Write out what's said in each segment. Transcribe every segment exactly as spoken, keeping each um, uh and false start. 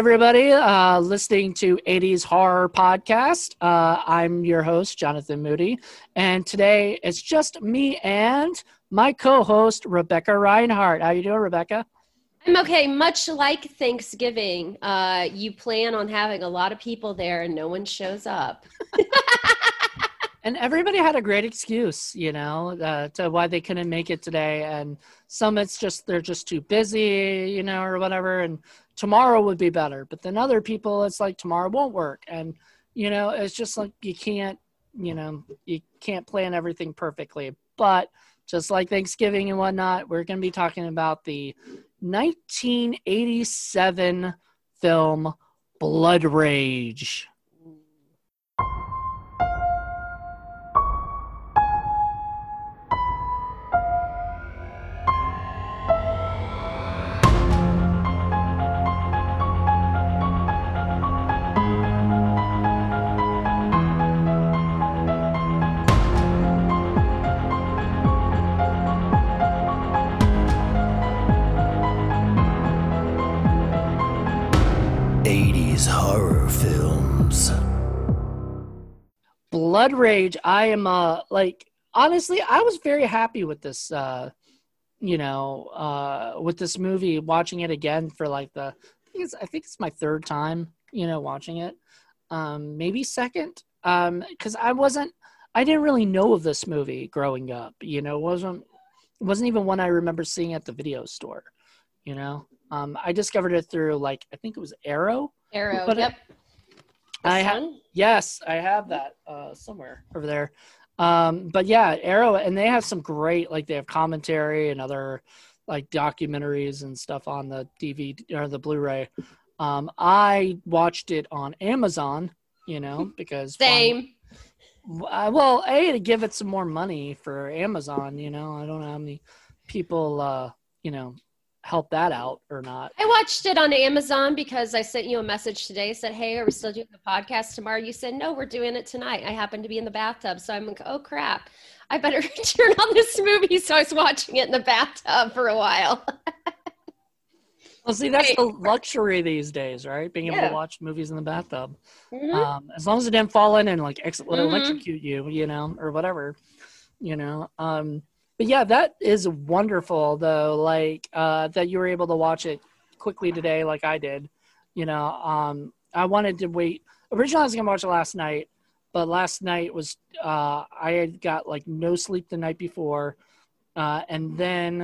everybody, uh, listening to eighties Horror Podcast. Uh, I'm your host, Jonathan Moody, and today it's just me and my co-host, Rebecca Reinhardt. How you doing, Rebecca? I'm okay. Much like Thanksgiving, uh, you plan on having a lot of people there and no one shows up. And everybody had a great excuse, you know, uh, to why they couldn't make it today. And some it's just they're just too busy, you know, or whatever. And tomorrow would be better. But then other people, it's like tomorrow won't work. And, you know, it's just like you can't, you know, you can't plan everything perfectly. But just like Thanksgiving and whatnot, we're going to be talking about the nineteen eighty-seven film Blood Rage. eighties horror films. Blood Rage. I am uh like honestly, I was very happy with this uh you know, uh with this movie, watching it again for like the I think it's, I think it's my third time, you know, watching it. Um maybe second. Um cuz I wasn't I didn't really know of this movie growing up, you know, it wasn't it wasn't even one I remember seeing at the video store, you know. Um I discovered it through like I think it was Arrow. Arrow, But yep. It, I have, yes, I have that uh, somewhere over there. Um, but yeah, Arrow, and they have some great, like they have commentary and other like documentaries and stuff on the D V D or the Blu-ray. Um, I watched it on Amazon, you know, because same. One, well, A, to give it some more money for Amazon, you know, I don't know how many people, uh, you know, help that out or not. I watched it on Amazon because I sent you a message today, said, hey, are we still doing the podcast tomorrow? You said, no, we're doing it tonight. I happened to be in the bathtub. So I'm like, oh crap, I better turn on this movie. So I was watching it in the bathtub for a while. Well, see, that's the luxury these days, right? Being able yeah. to watch movies in the bathtub. Mm-hmm. Um, as long as it didn't fall in and like ex- mm-hmm. electrocute you, you know, or whatever, you know. Um, But yeah, that is wonderful, though, like, uh, that you were able to watch it quickly today like I did. You know, um, I wanted to wait. Originally, I was going to watch it last night, but last night was, uh, I had got, like, no sleep the night before, uh, and then,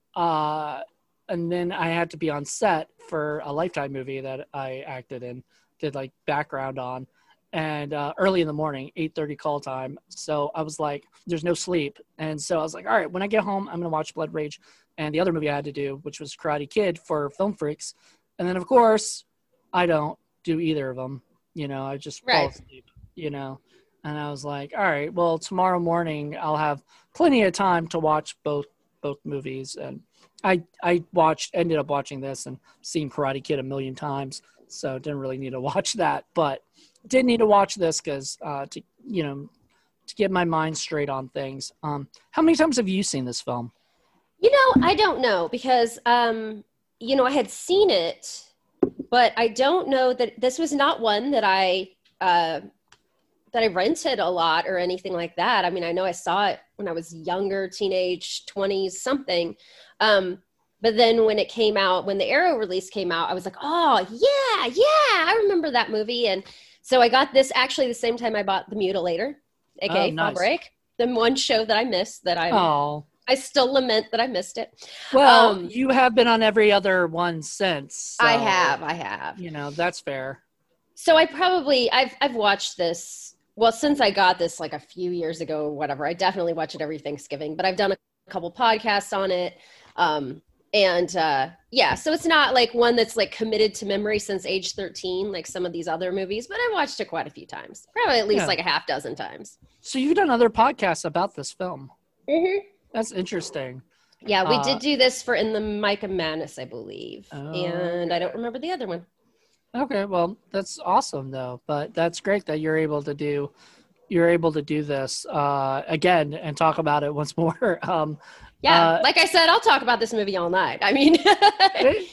uh, and then I had to be on set for a Lifetime movie that I acted in, did, like, background on. And uh, early in the morning, eight thirty call time. So I was like, there's no sleep. And so I was like, all right, when I get home, I'm going to watch Blood Rage and the other movie I had to do, which was Karate Kid for Film Freaks. And then, of course, I don't do either of them. You know, I just right. fall asleep, you know. And I was like, all right, well, tomorrow morning I'll have plenty of time to watch both both movies. And I, I watched, ended up watching this and seen Karate Kid a million times. So didn't really need to watch that. But did need to watch this because uh, to you know to get my mind straight on things. Um, how many times have you seen this film? You know, I don't know because um, you know I had seen it, but I don't know that this was not one that I uh, that I rented a lot or anything like that. I mean, I know I saw it when I was younger, teenage, twenties, something. Um, But then when it came out, when the Arrow release came out, I was like, oh, yeah, yeah, I remember that movie. And so I got this actually the same time I bought The Mutilator, a k a. Oh, nice. Fall Break, the one show that I missed that I oh. I still lament that I missed it. Well, um, you have been on every other one since. So, I have, I have. You know, that's fair. So I probably, I've I've watched this, well, since I got this like a few years ago or whatever. I definitely watch it every Thanksgiving, but I've done a couple podcasts on it. Um And uh, yeah, so it's not like one that's like committed to memory since age thirteen, like some of these other movies, but I watched it quite a few times, probably at least yeah. like a half dozen times. So you've done other podcasts about this film. Mm-hmm. That's interesting. Yeah, we uh, did do this for In the Micah Madness, I believe. Oh, and I don't okay. remember the other one. Okay, well, that's awesome though. But that's great that you're able to do you're able to do this uh, again and talk about it once more. um, Yeah, uh, like I said, I'll talk about this movie all night. I mean,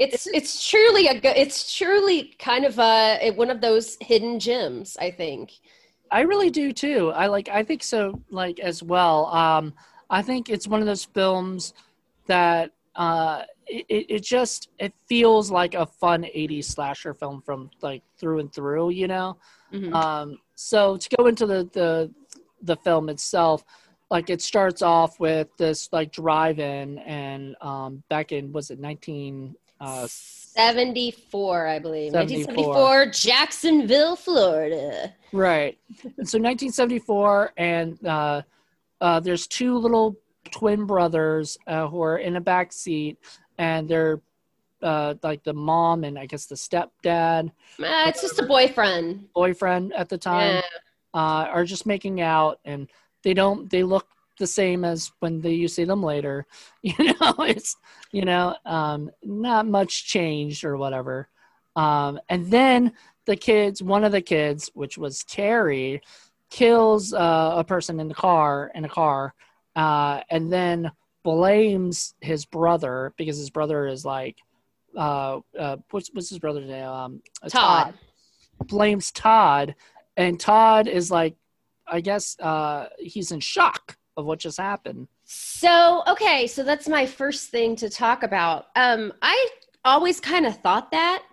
It's it's truly a good. It's truly kind of a one of those hidden gems, I think. I really do too. I like. I think so. Like as well. Um, I think it's one of those films that uh, it, it just it feels like a fun eighties slasher film from like through and through. You know. Mm-hmm. Um, so to go into the the the film itself, like it starts off with this like drive-in, and um, back in was it nineteen uh, seventy-four, I believe. seventy-four. nineteen seventy-four, Jacksonville, Florida. Right. And so nineteen seventy-four, and uh, uh, there's two little twin brothers uh, who are in a back seat, and they're uh, like the mom and I guess the stepdad. Uh, it's just a boyfriend. Boyfriend at the time Yeah. uh, are just making out, and they don't. They look the same as when they you see them later. You know, it's you know um, not much changed or whatever. Um, and then the kids, one of the kids, which was Terry, kills uh, a person in the car in a car, uh, and then blames his brother because his brother is like, uh, uh, what's what's his brother's name? Um, Todd. Blames Todd, and Todd is like, I guess uh, he's in shock of what just happened. So, okay, so that's my first thing to talk about. Um, I always kind of thought that.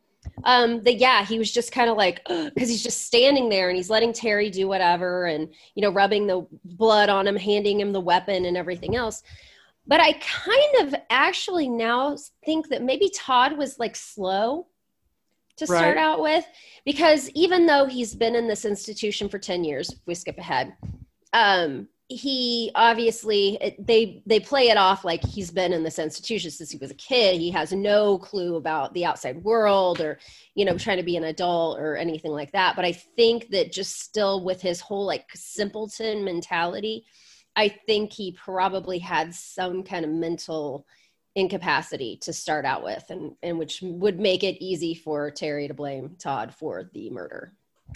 Um, that yeah, he was just kind of like, because he's just standing there and he's letting Terry do whatever, and you know, rubbing the blood on him, handing him the weapon and everything else. But I kind of actually now think that maybe Todd was like slow to start Right. out with, because even though he's been in this institution for ten years, if we skip ahead, um, he obviously, it, they they play it off like he's been in this institution since he was a kid. He has no clue about the outside world, or, you know, trying to be an adult or anything like that. But I think that just still with his whole like simpleton mentality, I think he probably had some kind of mental incapacity to start out with, and, and which would make it easy for Terry to blame Todd for the murder.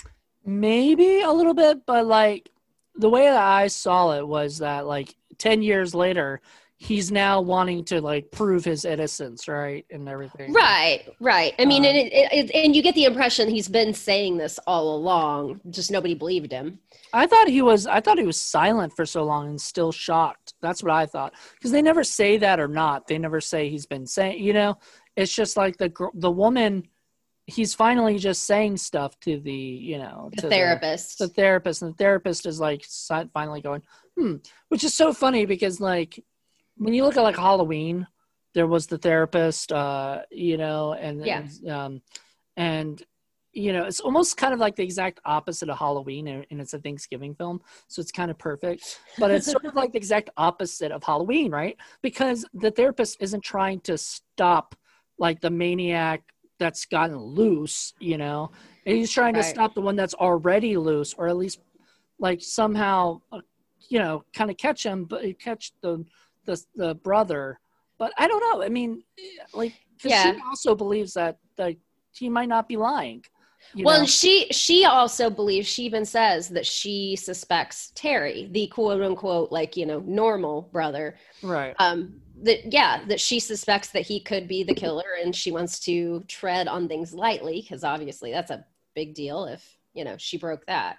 Maybe a little bit, but like the way that I saw it was that like ten years later, he's now wanting to like prove his innocence, right, and everything. Right, right. I mean, Um, and, it, it, and you get the impression he's been saying this all along, just nobody believed him. I thought he was. I thought he was silent for so long and still shocked. That's what I thought, because they never say that or not. They never say he's been saying. You know, it's just like the gr- the woman. He's finally just saying stuff to the you know The to therapist. The, the therapist, and the therapist is like si- finally going, hmm, which is so funny because like when you look at like Halloween, there was the therapist, uh, you know, and Yeah. and, um, and you know, it's almost kind of like the exact opposite of Halloween, and, and it's a Thanksgiving film, so it's kind of perfect. But it's sort of like the exact opposite of Halloween, right? Because the therapist isn't trying to stop like the maniac that's gotten loose, you know, and he's trying Right. to stop the one that's already loose, or at least like somehow, uh, you know, kind of catch him, but catch the the the brother. But I don't know. I mean, like, because Yeah. she also believes that that he might not be lying. You Well, know? and she she also believes, she even says that she suspects Terry, the quote unquote, like, you know, normal brother. Right. Um, that yeah, that she suspects that he could be the killer, and she wants to tread on things lightly because obviously that's a big deal if, you know, she broke that.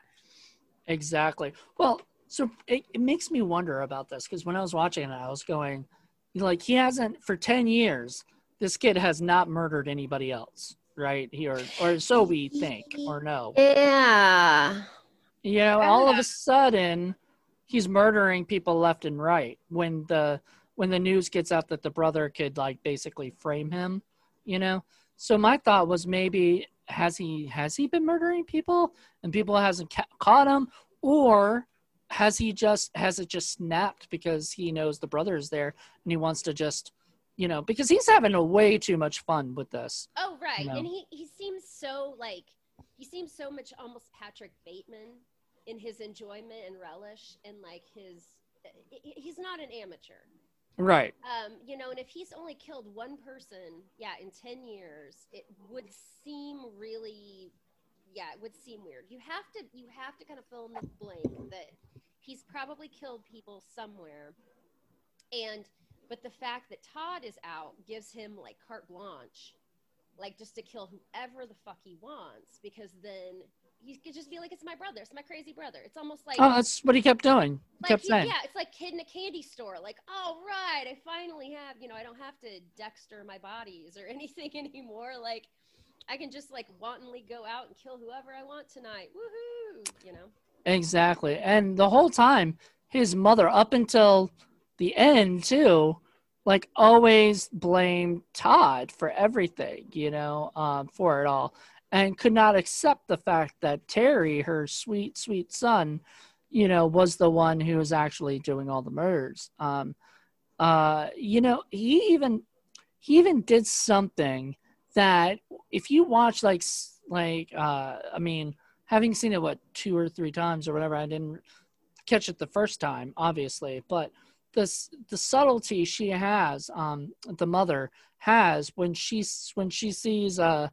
Exactly. Well, so it, it makes me wonder about this, because when I was watching it, I was going, like, he hasn't for ten years. This kid has not murdered anybody else, right? He or or so we think or know. Yeah. You know, all of a sudden, he's murdering people left and right. When the when the news gets out that the brother could like basically frame him, you know. So my thought was, maybe has he has he been murdering people and people hasn't ca- caught him, or has he just has it just snapped because he knows the brother is there and he wants to just, you know, because he's having a way too much fun with this. Oh, right. No. And he, he seems so like, he seems so much almost Patrick Bateman in his enjoyment and relish, and like his, he's not an amateur. Right. Um, you know, and if he's only killed one person, yeah, in ten years, it would seem really, yeah, it would seem weird. You have to, you have to kind of fill in the blank that he's probably killed people somewhere. And but the fact that Todd is out gives him like carte blanche, like just to kill whoever the fuck he wants, because then he could just be like, it's my brother, it's my crazy brother. It's almost like, oh, that's what he kept doing. like kept he, saying. yeah, it's like kid in a candy store. Like, oh right, I finally have, you know, I don't have to Dexter my bodies or anything anymore. Like, I can just like wantonly go out and kill whoever I want tonight. Woohoo! You know. Exactly, and the whole time, his mother, up until the end too, like always blamed Todd for everything, you know, um, for it all, and could not accept the fact that Terry, her sweet, sweet son, you know, was the one who was actually doing all the murders. Um, uh, you know, he even he even did something that if you watch like s- like uh, I mean, having seen it what two or three times or whatever, I didn't catch it the first time, obviously, but this the subtlety she has, um, the mother has when she when she sees uh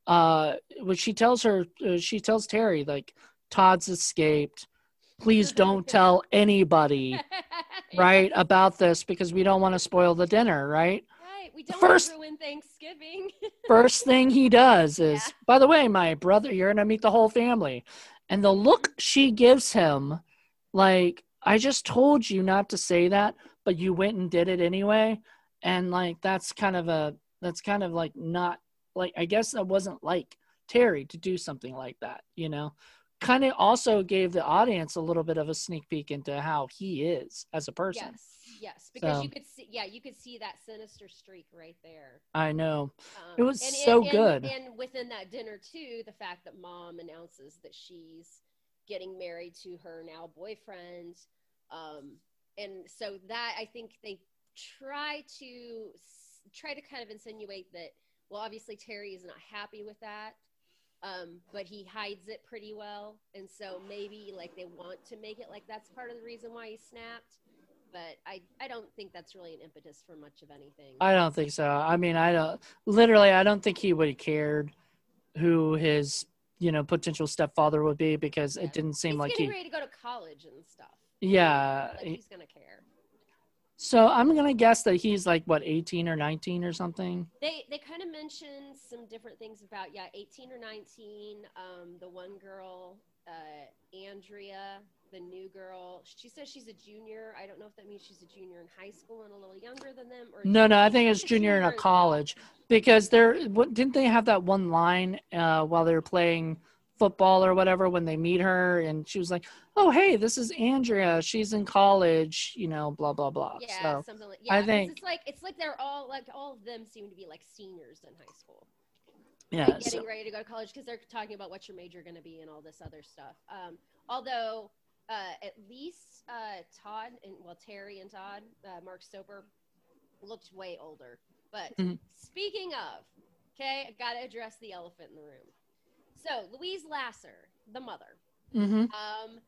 uh when she tells her uh, she tells Terry like Todd's escaped, please don't tell anybody, right, about this because we don't want to spoil the dinner, right? Right. We don't First- want to ruin Thanksgiving. First thing he does is, Yeah. by the way, my brother, you're gonna meet the whole family, and the look she gives him, like, I just told you not to say that, but you went and did it anyway, and like that's kind of a that's kind of like not like I guess that wasn't like Terry to do something like that, you know. Kind of also gave the audience a little bit of a sneak peek into how he is as a person. Yes. Yes. Because So- you could see, yeah, you could see that sinister streak right there. I know. Um, It was so and, good. And within that dinner too, the fact that mom announces that she's getting married to her now boyfriend, um, and so that I think they try to try to kind of insinuate that. Well, obviously Terry is not happy with that, um, but he hides it pretty well, and so maybe like they want to make it like that's part of the reason why he snapped. But I, I don't think that's really an impetus for much of anything. I don't think so. I mean, I don't literally. I don't think he would have cared who his, you know, potential stepfather would be because Yeah. it didn't seem He's like getting he. ready to go to college and stuff. Yeah. Like he's gonna care. So I'm gonna guess that he's like what, eighteen or nineteen or something. They they kind of mentioned some different things about yeah, eighteen or nineteen. Um, the one girl, uh, Andrea, the new girl, she says she's a junior. I don't know if that means she's a junior in high school and a little younger than them, or No, no, I think it's she's junior in a in college because they're. What didn't they have that one line uh, while they were playing football or whatever when they meet her and she was like, "Oh, hey, this is Andrea. She's in college. You know, blah blah blah." Yeah, So something like yeah. I 'cause think- it's like it's like they're all like all of them seem to be like seniors in high school. yeah. Like So, getting ready to go to college because they're talking about what your major going to be and all this other stuff. Um, although uh, at least uh, Todd and well Terry and Todd, uh, Mark Soper looked way older. But Mhm. speaking of, okay, I got to address the elephant in the room. So Louise Lasser, the mother. hmm Um,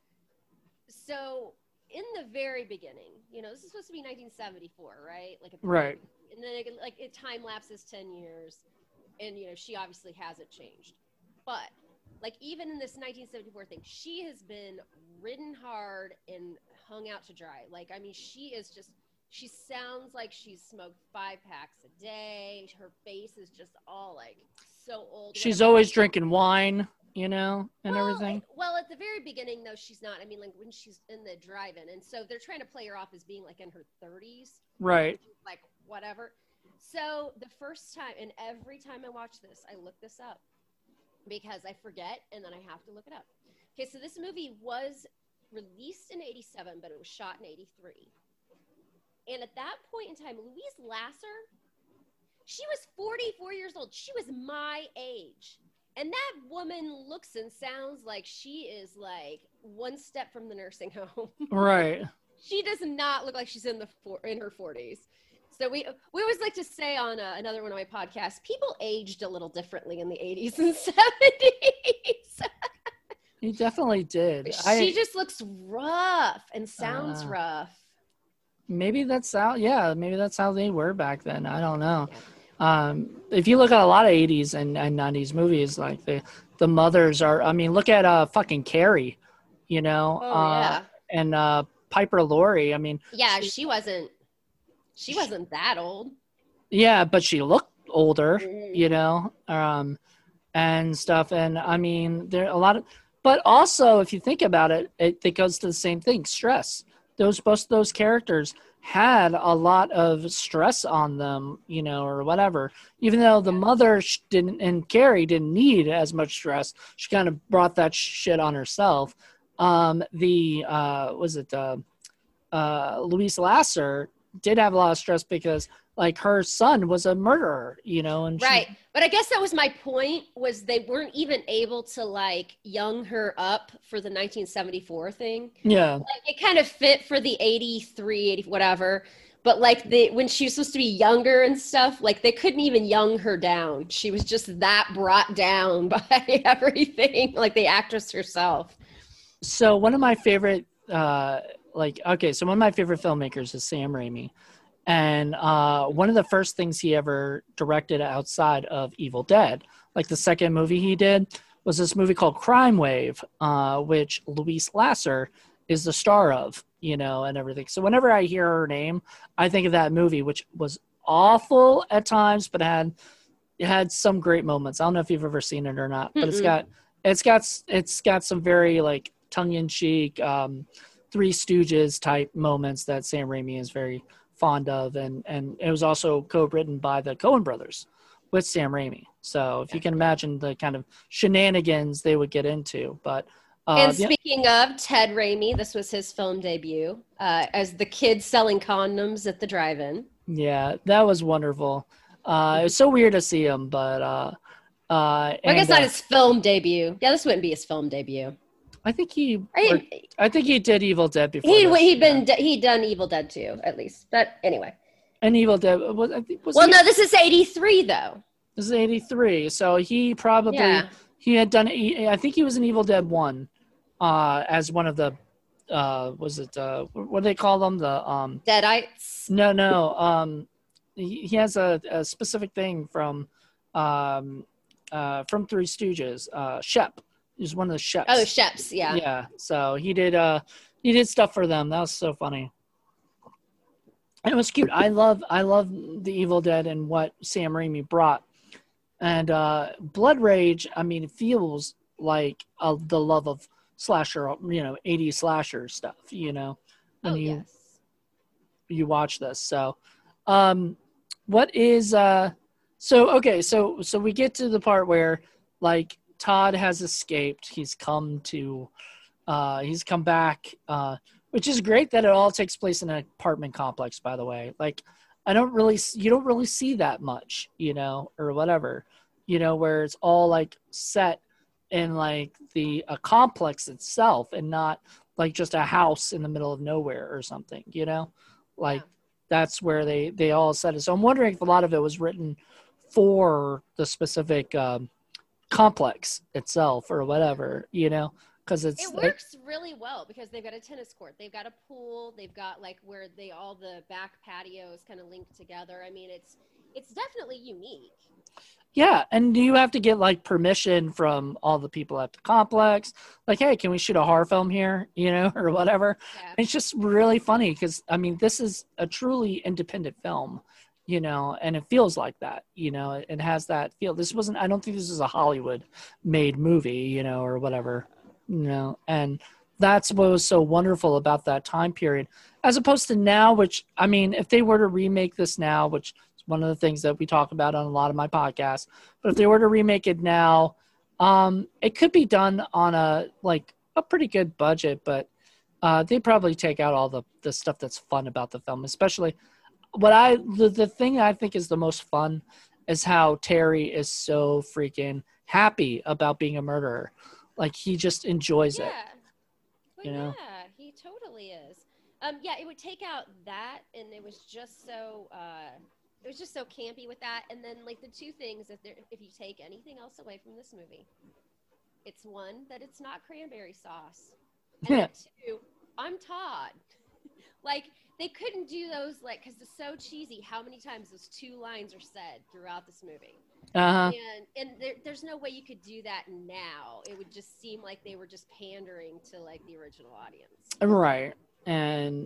so in the very beginning, you know, this is supposed to be nineteen seventy-four, right? Like at the Right. beginning. And then it, like it time lapses ten years, and you know she obviously hasn't changed. But like even in this nineteen seventy-four thing, she has been ridden hard and hung out to dry. Like I mean, she is just. She sounds like she's smoked five packs a day. Her face is just all like so old. She's whatever. always drinking wine, you know, and well, everything. it- well, at the very beginning, though, she's not. I mean, like when she's in the drive-in, and so they're trying to play her off as being like in her thirties, Right. like whatever. So the first time, and every time I watch this, I look this up because I forget, and then I have to look it up. Okay, so this movie was released in eighty-seven, but it was shot in eighty-three. And at that point in time, Louise Lasser, she was forty-four years old. She was my age. And that woman looks and sounds like she is like one step from the nursing home. Right. She does not look like she's in the four, in her forties. So we we always like to say on uh, another one of my podcasts, people aged a little differently in the eighties and seventies. He definitely did. She I, just looks rough and sounds Uh, rough. maybe that's how, yeah, maybe that's how they were back then. I don't know. Um, if you look at a lot of eighties and, and nineties movies, like the, the mothers are, I mean, look at uh, fucking Carrie, you know, Oh, uh, yeah. and uh, Piper Laurie. I mean, Yeah, she- she wasn't. She wasn't that old. Yeah, but she looked older, Mm. you know, um, and stuff. And I mean, there are a lot of, but also if you think about it, it, it goes to the same thing: stress. Those both of those characters had a lot of stress on them, you know, or whatever. Even though the mother sh- didn't and Carrie didn't need as much stress, she kind of brought that shit on herself. Um, the uh, was it uh, uh, Louise Lasser did have a lot of stress because like her son was a murderer, you know, and Right. she, But I guess that was my point, was they weren't even able to like young her up for the nineteen seventy-four thing. yeah, Like it kind of fit for the eighty-three, eighty, whatever. But like the when she was supposed to be younger and stuff, like they couldn't even young her down. She was just that brought down by everything, like the actress herself. so one of my favorite, uh, like, okay, so one of my favorite filmmakers is Sam Raimi. And uh, one of the first things he ever directed outside of Evil Dead, like the second movie he did, was this movie called Crime Wave, uh, which Louise Lasser is the star of, you know, and everything. So whenever I hear her name, I think of that movie, which was awful at times, but had it had some great moments. I don't know if you've ever seen it or not, but it's Mm-mm. got it's got it's got some very like tongue-in-cheek, um, Three Stooges type moments that Sam Raimi is very fond of, and and it was also co-written by the Coen brothers with Sam Raimi. So if you can imagine the kind of shenanigans they would get into, but uh, And the, speaking of Ted Raimi, this was his film debut uh, as the kid selling condoms at the drive-in. yeah, that was wonderful. Uh, it was so weird to see him, but uh, uh, Well, I guess and not uh, his film debut. Yeah, this wouldn't be his film debut. I think he, I or, mean, I think he did Evil Dead before he'd this. he'd yeah. been he'd done Evil Dead too, at least. But anyway. And Evil Dead was I think was Well, he, no, this is eighty-three though. this is eighty-three, so he probably Yeah. he had done. I think he was in Evil Dead one, uh, as one of the, uh, was it uh, what do they call them? The um, Deadites. no, no, um, he, he has a, a specific thing from, um, uh, from Three Stooges. Uh, Shep. He's one of the Sheps. Oh, Sheps, yeah. Yeah. So he did. Uh, he did stuff for them. That was so funny. And it was cute. I love. I love the Evil Dead and what Sam Raimi brought. And uh, Blood Rage. I mean, it feels like uh, the love of slasher. You know, eighties slasher stuff. You know, when Oh, you yes. you watch this. So, um, what is uh? So okay. So so we get to the part where like Todd has escaped. He's come to. Uh, he's come back, uh, which is great that it all takes place in an apartment complex, by the way. Like, I don't really, you don't really see that much, you know, or whatever, you know, where it's all like set in like the a complex itself and not like just a house in the middle of nowhere or something, you know, like Yeah. that's where they, they all set it. So I'm wondering if a lot of it was written for the specific um, complex itself or whatever, you know. Because it's It works really well because they've got a tennis court, they've got a pool, they've got like where they all the back patios kind of linked together. I mean, it's it's definitely unique. yeah, and you have to get like permission from all the people at the complex. Like, hey, can we shoot a horror film here? You know, or whatever. Yeah. It's just really funny because I mean, this is a truly independent film, you know, and it feels like that. You know, it, it has that feel. This wasn't. I don't think this is a Hollywood-made movie, you know, or whatever. You know, and that's what was so wonderful about that time period, as opposed to now. Which I mean, if they were to remake this now, which is one of the things that we talk about on a lot of my podcasts, but if they were to remake it now, um, it could be done on a like a pretty good budget, but uh, they'd probably take out all the the stuff that's fun about the film, especially what I the, the thing I think is the most fun is how Terry is so freaking happy about being a murderer. Like he just enjoys Yeah. it. Well, You know? yeah, he totally is. Um, yeah, it would take out that, and it was just so uh, it was just so campy with that. And then like the two things that there, if you take anything else away from this movie, it's one that it's not cranberry sauce, and Yeah. then two, I'm Todd. Like they couldn't do those like because it's so cheesy. How many times those two lines are said throughout this movie? Uh-huh. And and there, there's no way you could do that now. It would just seem like they were just pandering to like the original audience. Right. And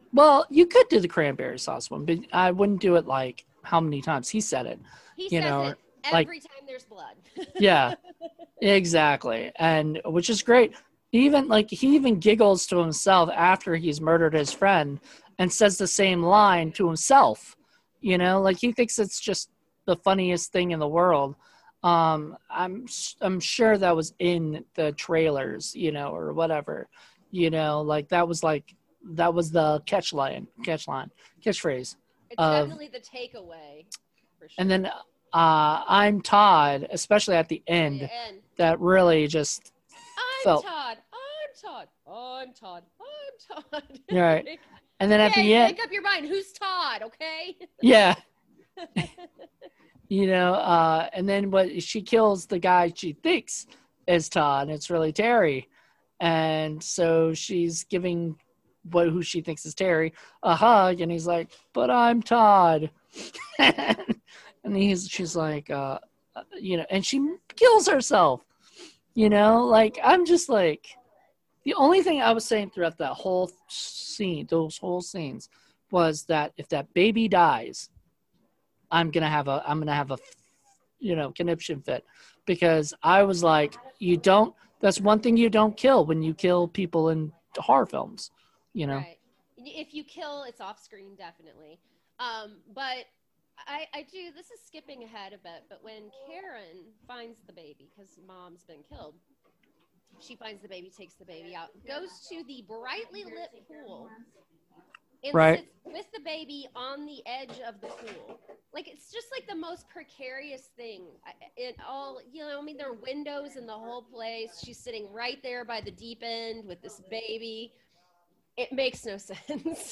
Well, you could do the cranberry sauce one, but I wouldn't do it like how many times he said it. He You says know, it like- every time there's blood. Yeah, exactly. And which is great. He even like he even giggles to himself after he's murdered his friend and says the same line to himself. You know, like he thinks it's just the funniest thing in the world. Um, I'm I'm sure that was in the trailers, you know, or whatever. You know, like that was like that was the catch line, catch line, catchphrase. It's Of- definitely the takeaway. For sure. And then uh, I'm Todd, especially at the end, The end. that really just I'm felt- Todd. I'm Todd. I'm Todd. I'm Todd. Right. And then at Okay, the end, make up your mind. Who's Todd? Okay. yeah, you know, uh, and then what she kills the guy she thinks is Todd, and it's really Terry. And so she's giving what who she thinks is Terry a hug, and he's like, "But I'm Todd." And he's she's like, uh, uh, you know, and she kills herself. You know, like I'm just like, the only thing I was saying throughout that whole scene, those whole scenes, was that if that baby dies, I'm gonna have a I'm gonna have a you know conniption fit, because I was like, you don't. That's one thing you don't kill when you kill people in horror films. You know. Right. If you kill, it's off screen, definitely. Um, but I, I do, this is skipping ahead a bit, but when Karen finds the baby, because mom's been killed, she finds the baby, takes the baby out, goes to the brightly lit pool, and Right. sits with the baby on the edge of the pool. Like, it's just like the most precarious thing. I- It all, you know, I mean, there are windows in the whole place. She's sitting right there by the deep end with this baby. It makes no sense.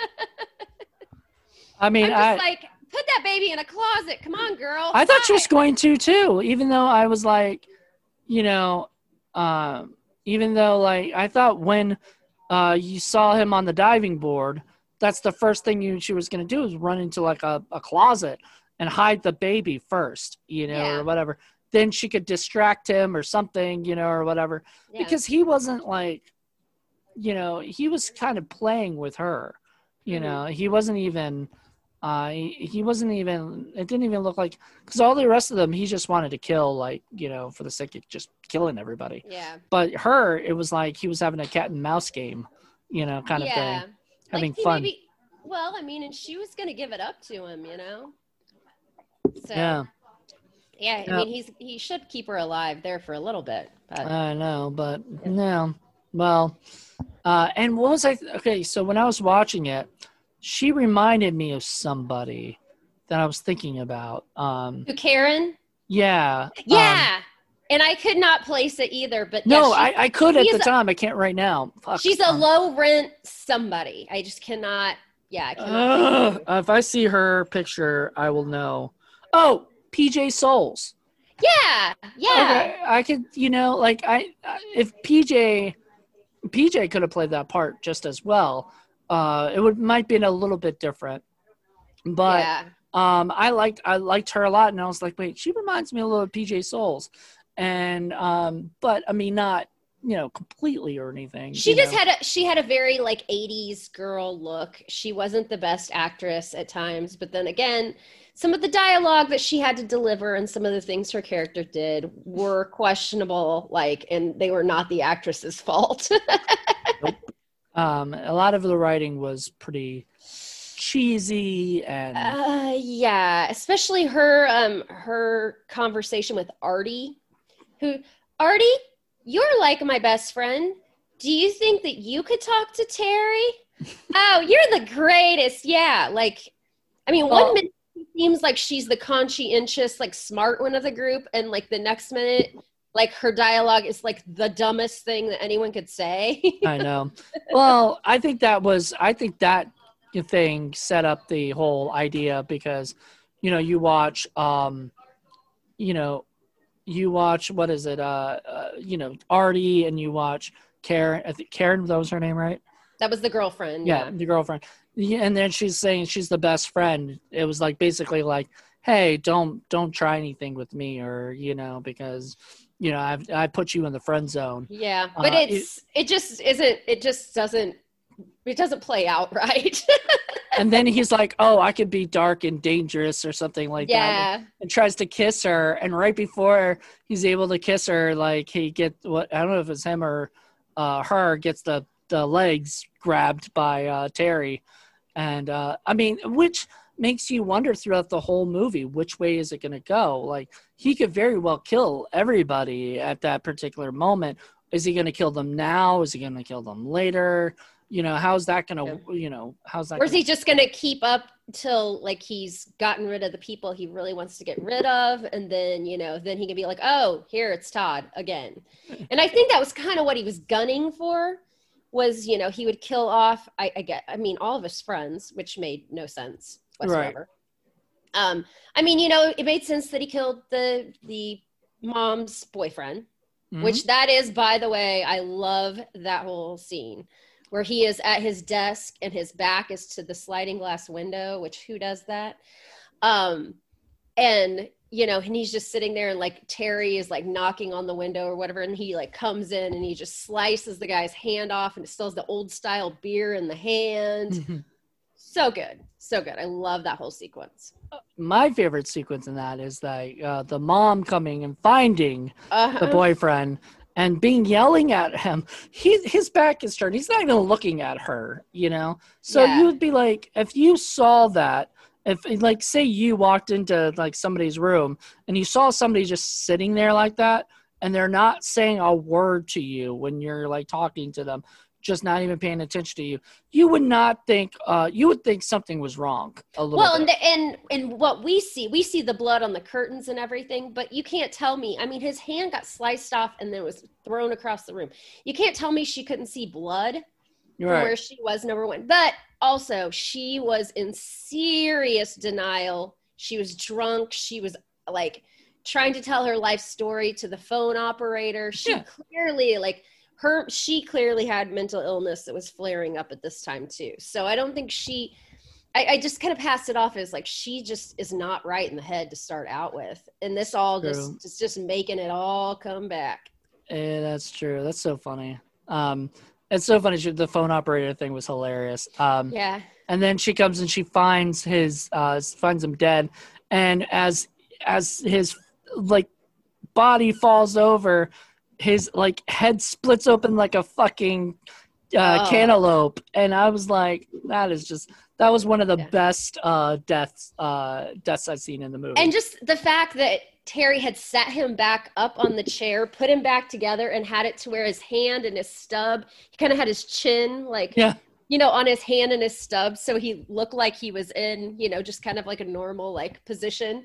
I mean, I'm just I like, put that baby in a closet. Come on, girl. I thought she was Fly. going to too, even though I was like, you know, um, even though like I thought when uh, you saw him on the diving board, that's the first thing you she was going to do is run into like a, a closet and hide the baby first, you know, Yeah. or whatever. Then she could distract him or something, you know, or whatever, Yeah. because he wasn't like, you know, he was kind of playing with her, you Mhm. know, he wasn't even. Uh, he, he wasn't even, it didn't even look like, because all the rest of them, he just wanted to kill, like, you know, for the sake of just killing everybody. Yeah. But her, it was like he was having a cat and mouse game, you know, kind yeah. of thing, having like he fun. Maybe, well, I mean, and she was going to give it up to him, you know? So, Yeah, yeah, I Yeah. mean, he's he should keep her alive there for a little bit. But I know, but no. Well, uh, and what was I, th- okay, so when I was watching it, she reminded me of somebody that I was thinking about. Um, Who, Karen? yeah. um, Yeah. and I could not place it either. But no, yeah, I, I could at she's the a- time. I can't right now. Fuck. she's a Um, low rent somebody. I just cannot. Yeah, I cannot. Ugh, if I see her picture, I will know. Oh, P J Souls. yeah, yeah. Okay, I could, you know, like I, if P J, P J could have played that part just as well. Uh, it would might been a little bit different, but yeah. um, I liked I liked her a lot, and I was like, wait, she reminds me a little of P J Souls, and um, but I mean, not you know completely or anything. She you just know. had a she had a very like eighties girl look. She wasn't the best actress at times, but then again, some of the dialogue that she had to deliver and some of the things her character did were questionable, like, and they were not the actress's fault. Um, a lot of the writing was pretty cheesy and uh, yeah, especially her um her conversation with Artie, who Artie, you're like my best friend. Do you think that you could talk to Terry? Oh, you're the greatest. Yeah, like, I mean, Well- one minute it seems like she's the conscientious, like smart one of the group, and like the next minute, like her dialogue is like the dumbest thing that anyone could say. I know. Well, I think that was I think that thing set up the whole idea because, you know, you watch, um, you know, you watch what is it, uh, uh you know, Artie, and you watch Karen. I think Karen, that was her name, right? That was the girlfriend. Yeah, Yeah. the girlfriend. Yeah, and then she's saying she's the best friend. It was like basically like, hey, don't don't try anything with me, or you know, because you know I've I put you in the friend zone. Yeah, but Uh, it's it, just isn't it just doesn't it doesn't play out right. And then he's like, oh, I could be dark and dangerous or something like yeah. that. And tries to kiss her. And right before he's able to kiss her, like he get what, I don't know if it's him or uh, her gets the, the legs grabbed by uh, Terry. And uh, I mean, which makes you wonder throughout the whole movie, which way is it going to go? Like he could very well kill everybody at that particular moment. Is he going to kill them now? Is he going to kill them later? You know, how's that going to, yeah. you know, how's that? Or is gonna- he just going to keep up till like he's gotten rid of the people he really wants to get rid of? And then, you know, then he can be like, oh, here it's Todd again. And I think that was kind of what he was gunning for was, you know, he would kill off, I, I get, I mean, all of his friends, which made no sense whatsoever. Right. Um, I mean, you know, it made sense that he killed the, the mom's boyfriend, mm-hmm. which that is, by the way, I love that whole scene. Where he is at his desk and his back is to the sliding glass window, which who does that? Um, and, you know, and he's just sitting there and like Terry is like knocking on the window or whatever. And he like comes in and he just slices the guy's hand off and still has the old style beer in the hand. Mm-hmm. So good. So good. I love that whole sequence. My favorite sequence in that is like uh, the mom coming and finding uh-huh. the boyfriend. And being yelling at him, he, his back is turned. He's not even looking at her, you know? So yeah. you would be like, if you saw that, if like, say you walked into like somebody's room and you saw somebody just sitting there like that, and they're not saying a word to you when you're like talking to them, just not even paying attention to you, you would not think, uh, you would think something was wrong a little well, bit. Well, and, and, and what we see, we see the blood on the curtains and everything, but you can't tell me, I mean, his hand got sliced off and then was thrown across the room. You can't tell me she couldn't see blood You're from right. where she was, number one. But also, she was in serious denial. She was drunk. She was like trying to tell her life story to the phone operator. She yeah. clearly like, Her, she clearly had mental illness that was flaring up at this time too. So I don't think she, I, I just kind of passed it off as like, she just is not right in the head to start out with. And this all True. just, it's just making it all come back. Yeah, that's true. That's so funny. Um, it's so funny. The phone operator thing was hilarious. Um, yeah. And then she comes and she finds his, uh, finds him dead. And as, as his like body falls over, his like head splits open like a fucking uh, oh. cantaloupe. And I was like, that is just, that was one of the yeah. best uh, deaths, uh, deaths I've seen in the movie. And just the fact that Terry had set him back up on the chair, put him back together and had it to where his hand and his stub, he kind of had his chin like, yeah. you know, on his hand and his stub. So he looked like he was in, you know, just kind of like a normal like position.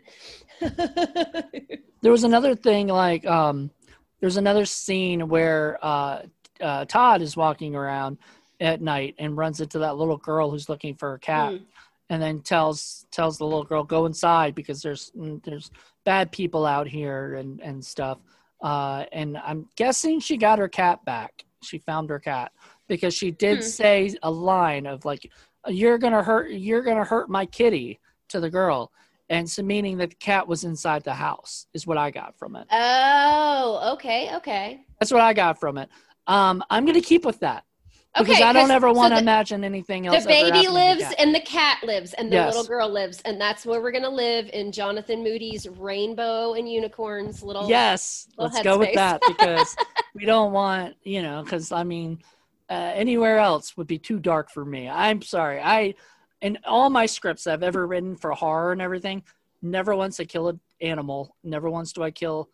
There was another thing like, um, there's another scene where uh, uh, Todd is walking around at night and runs into that little girl who's looking for her cat, mm. and then tells tells the little girl, go inside because there's there's bad people out here and and stuff. Uh, and I'm guessing she got her cat back. She found her cat because she did mm. say a line of like, "You're gonna hurt you're gonna hurt my kitty" to the girl. And so meaning that the cat was inside the house is what I got from it. Oh, okay, okay. That's what I got from it. Um, I'm going to keep with that. Because okay, I don't ever want to so imagine anything else. The baby lives the and the cat lives and the yes. little girl lives. And that's where we're going to live in Jonathan Moody's Rainbow and Unicorns little Yes, little let's go space. with that because we don't want, you know, because I mean, uh, anywhere else would be too dark for me. I'm sorry. I... In all my scripts I've ever written for horror and everything, never once I kill an animal. Never once do I kill,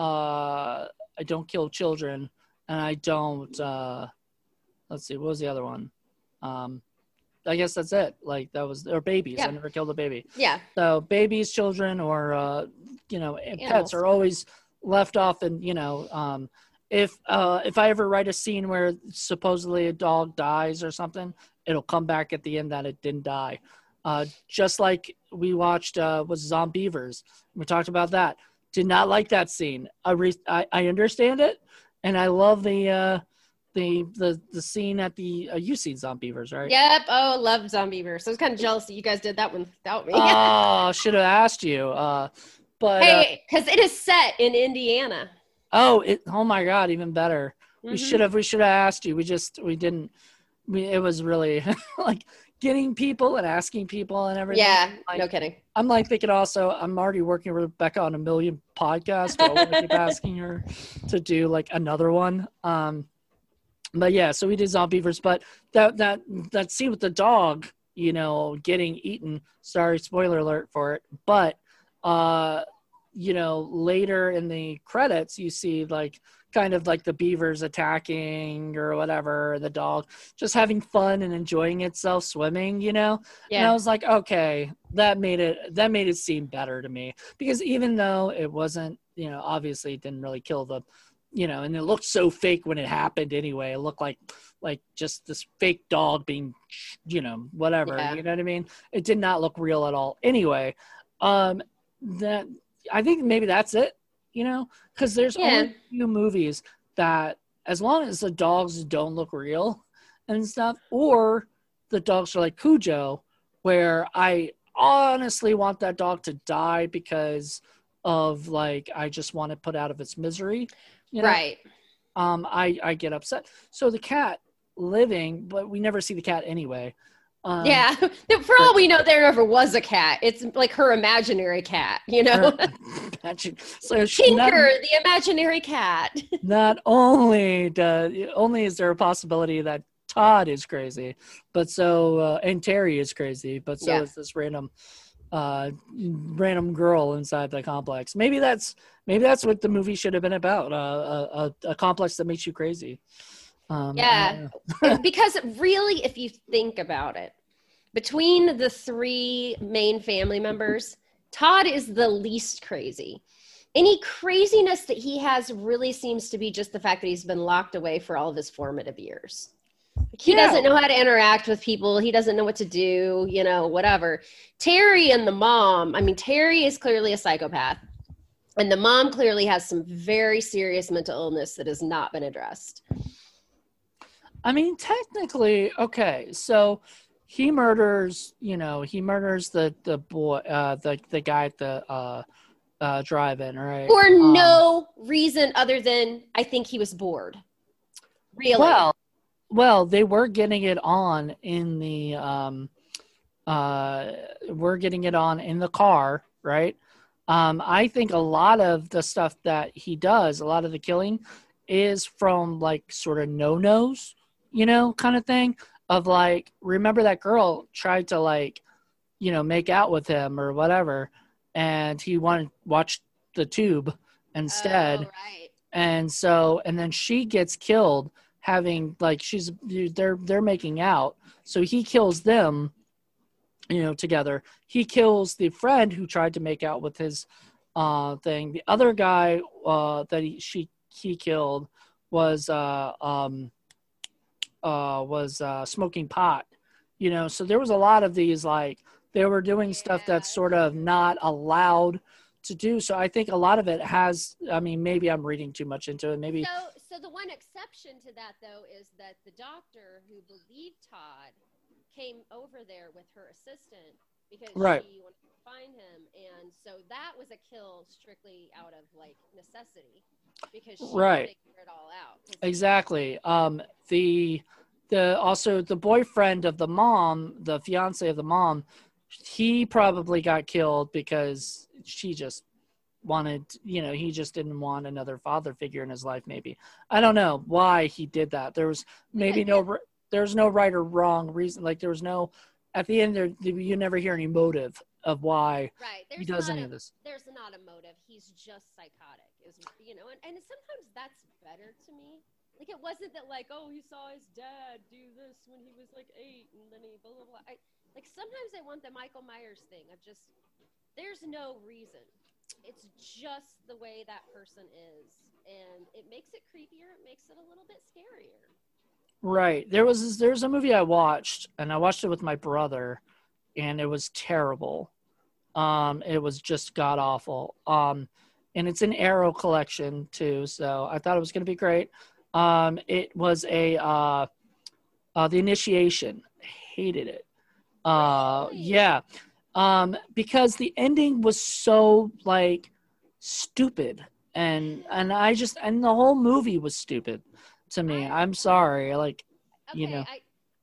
uh, I don't kill children. And I don't, uh, let's see, what was the other one? Um, I guess that's it. Like that was, or babies. Yeah. I never killed a baby. Yeah. So babies, children, or, uh, you know, Animals. Pets are always left off. And, you know, um, if, uh, if I ever write a scene where supposedly a dog dies or something, it'll come back at the end that it didn't die. Uh, just like we watched uh, was Zombievers. We talked about that. Did not like that scene. I, re- I, I understand it, and I love the uh, the the the scene at the. Uh, you seen Zombievers, right? Yep. Oh, love Zombievers. So I was kind of jealous that you guys did that one without me. Oh, should have asked you. Uh, but hey, because uh, it is set in Indiana. Oh, it. Oh my God, even better. Mm-hmm. We should have. We should have asked you. We just we didn't. we, it was really like getting people and asking people and everything. Yeah, like, no kidding. I'm like thinking also, I'm already working with Rebecca on a million podcasts. So I want to keep asking her to do like another one. Um, but yeah, so we did Zombievers, but that, that, that scene with the dog, you know, getting eaten, sorry, spoiler alert for it. But, uh, you know, later in the credits, you see like kind of like the beavers attacking or whatever, the dog just having fun and enjoying itself swimming, you know? Yeah. And I was like, okay, that made it, that made it seem better to me, because even though it wasn't, you know, obviously it didn't really kill the, you know, and it looked so fake when it happened anyway. It looked like, like just this fake dog being, you know, whatever, Yeah. you know what I mean? It did not look real at all. Anyway, um, that, I think maybe that's it, you know, because there's Yeah. only a few movies that, as long as the dogs don't look real and stuff, or the dogs are like Cujo, where I honestly want that dog to die because of like, I just want it put out of its misery, you know? Right. Um, I, I get upset. So the cat living, but we never see the cat anyway. Um, Yeah. For all we know, there never was a cat. It's like her imaginary cat, you know? her- imagine- so she not, Tinker, the imaginary cat. not only does, only is there a possibility that Todd is crazy, but so, uh, and Terry is crazy, but so Yeah. is this random, uh, random girl inside the complex. Maybe that's, maybe that's what the movie should have been about. Uh, a, a, a complex that makes you crazy. Um, I Yeah. don't know. Because really, if you think about it, between the three main family members, Todd is the least crazy. Any craziness that he has really seems to be just the fact that he's been locked away for all of his formative years. Like, he Yeah. doesn't know how to interact with people. He doesn't know what to do, you know, whatever. Terry and the mom, I mean, Terry is clearly a psychopath. And the mom clearly has some very serious mental illness that has not been addressed. I mean, technically, okay, so he murders, you know, he murders the the boy, uh, the the guy at the uh, uh, drive-in, right? For Um, no reason other than I think he was bored. Really? Well, well, they were getting it on in the um, uh, we're getting it on in the car, right? Um, I think a lot of the stuff that he does, a lot of the killing, is from like sort of no-nos, you know, kind of thing. Of like, remember that girl tried to like, you know, make out with him or whatever, and he wanted to watch the tube instead. Oh, right. And so, and then she gets killed having like, she's, they're, they're making out. So he kills them, you know, together. He kills the friend who tried to make out with his uh, thing. The other guy uh, that he, she, he killed was, uh, um, uh, was uh, smoking pot, you know. So there was a lot of these, like, they were doing stuff that's sort of not allowed to do. So I think a lot of it has, I mean, maybe I'm reading too much into it. Maybe. So, so the one exception to that, though, is that the doctor who believed Todd came over there with her assistant because Right. she wanted to find him. And so that was a kill strictly out of, like, necessity because she Right. figured it all out. 'Cause- Exactly. Um, the the also the boyfriend of the mom, the fiance of the mom, he probably got killed because she just wanted, you know, he just didn't want another father figure in his life. Maybe, I don't know why he did that. There was maybe no r- there's no right or wrong reason. Like there was no, at the end there, you never hear any motive of why Right. he There's does not any a, of this. there's not a motive. He's just psychotic, is you know, and, and sometimes that's better to me. Like it wasn't that like, oh, he saw his dad do this when he was like eight, and then he blah blah blah. I, like sometimes I want the Michael Myers thing of just there's no reason. It's just the way that person is, and it makes it creepier. It makes it a little bit scarier. Right. There was there's a movie I watched, and I watched it with my brother, and it was terrible. Um, it was just god awful. Um, and it's an Arrow collection too, so I thought it was going to be great. Um, it was a uh, uh, The Initiation. Hated it. Uh, Really? yeah. Um, because the ending was so like stupid, and and I just and the whole movie was stupid to me. I'm sorry. Like, Okay, you know. I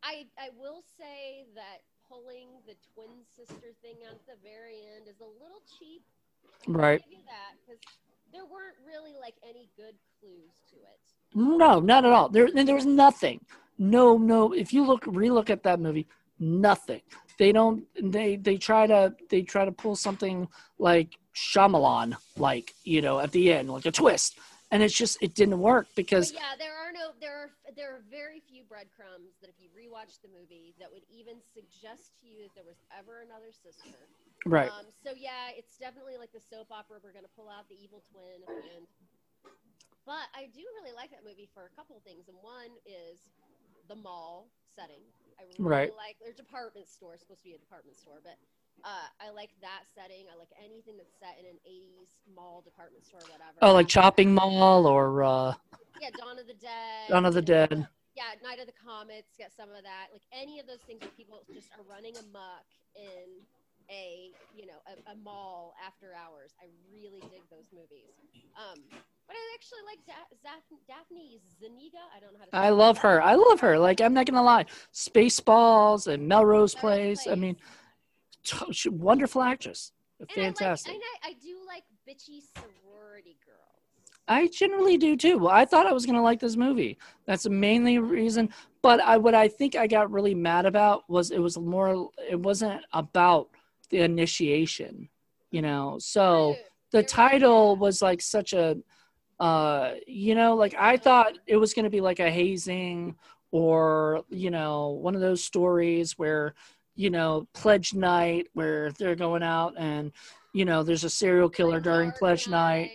I I will say that pulling the twin sister thing out at the very end is a little cheap. Right. I'll give you that, because there weren't really like any good clues to it. No, not at all. There, there was nothing. No, no. If you look, relook at that movie, nothing. They don't. They they try to they try to pull something like Shyamalan, like, you know, at the end, like a twist, and it's just it didn't work because. But yeah, there are no there are there are very few breadcrumbs that if you rewatch the movie that would even suggest to you that there was ever another sister. Right. Um, so yeah, it's definitely like the soap opera. We're going to pull out the evil twin at the end. But I do really like that movie for a couple of things. And one is the mall setting. I really right. like their department store. It's supposed to be a department store, but uh, I like that setting. I like anything that's set in an eighties mall department store or whatever. Oh, like Chopping Mall or uh, yeah, Dawn of the Dead. Dawn of the you know, Dead. Yeah, Night of the Comets. Get some of that. Like any of those things where people just are running amok in a you know a, a mall after hours. I really dig those movies. Um, but I actually like da- Daphne, Daphne Zuniga. I don't know how to. Say I love her. I love her. Like, I'm not gonna lie. Spaceballs and Melrose, Melrose Place. Place. I mean, t- wonderful actress. Fantastic. And, I, like, and I, I do like bitchy sorority girls. I generally do too. Well, I thought I was gonna like this movie. That's the mainly reason. But I, what I think I got really mad about was it was more. It wasn't about the initiation, you know. So the title was like such a. Uh, you know, like I thought it was going to be like a hazing or, you know, one of those stories where, you know, pledge night where they're going out and, you know, there's a serial killer during pledge night.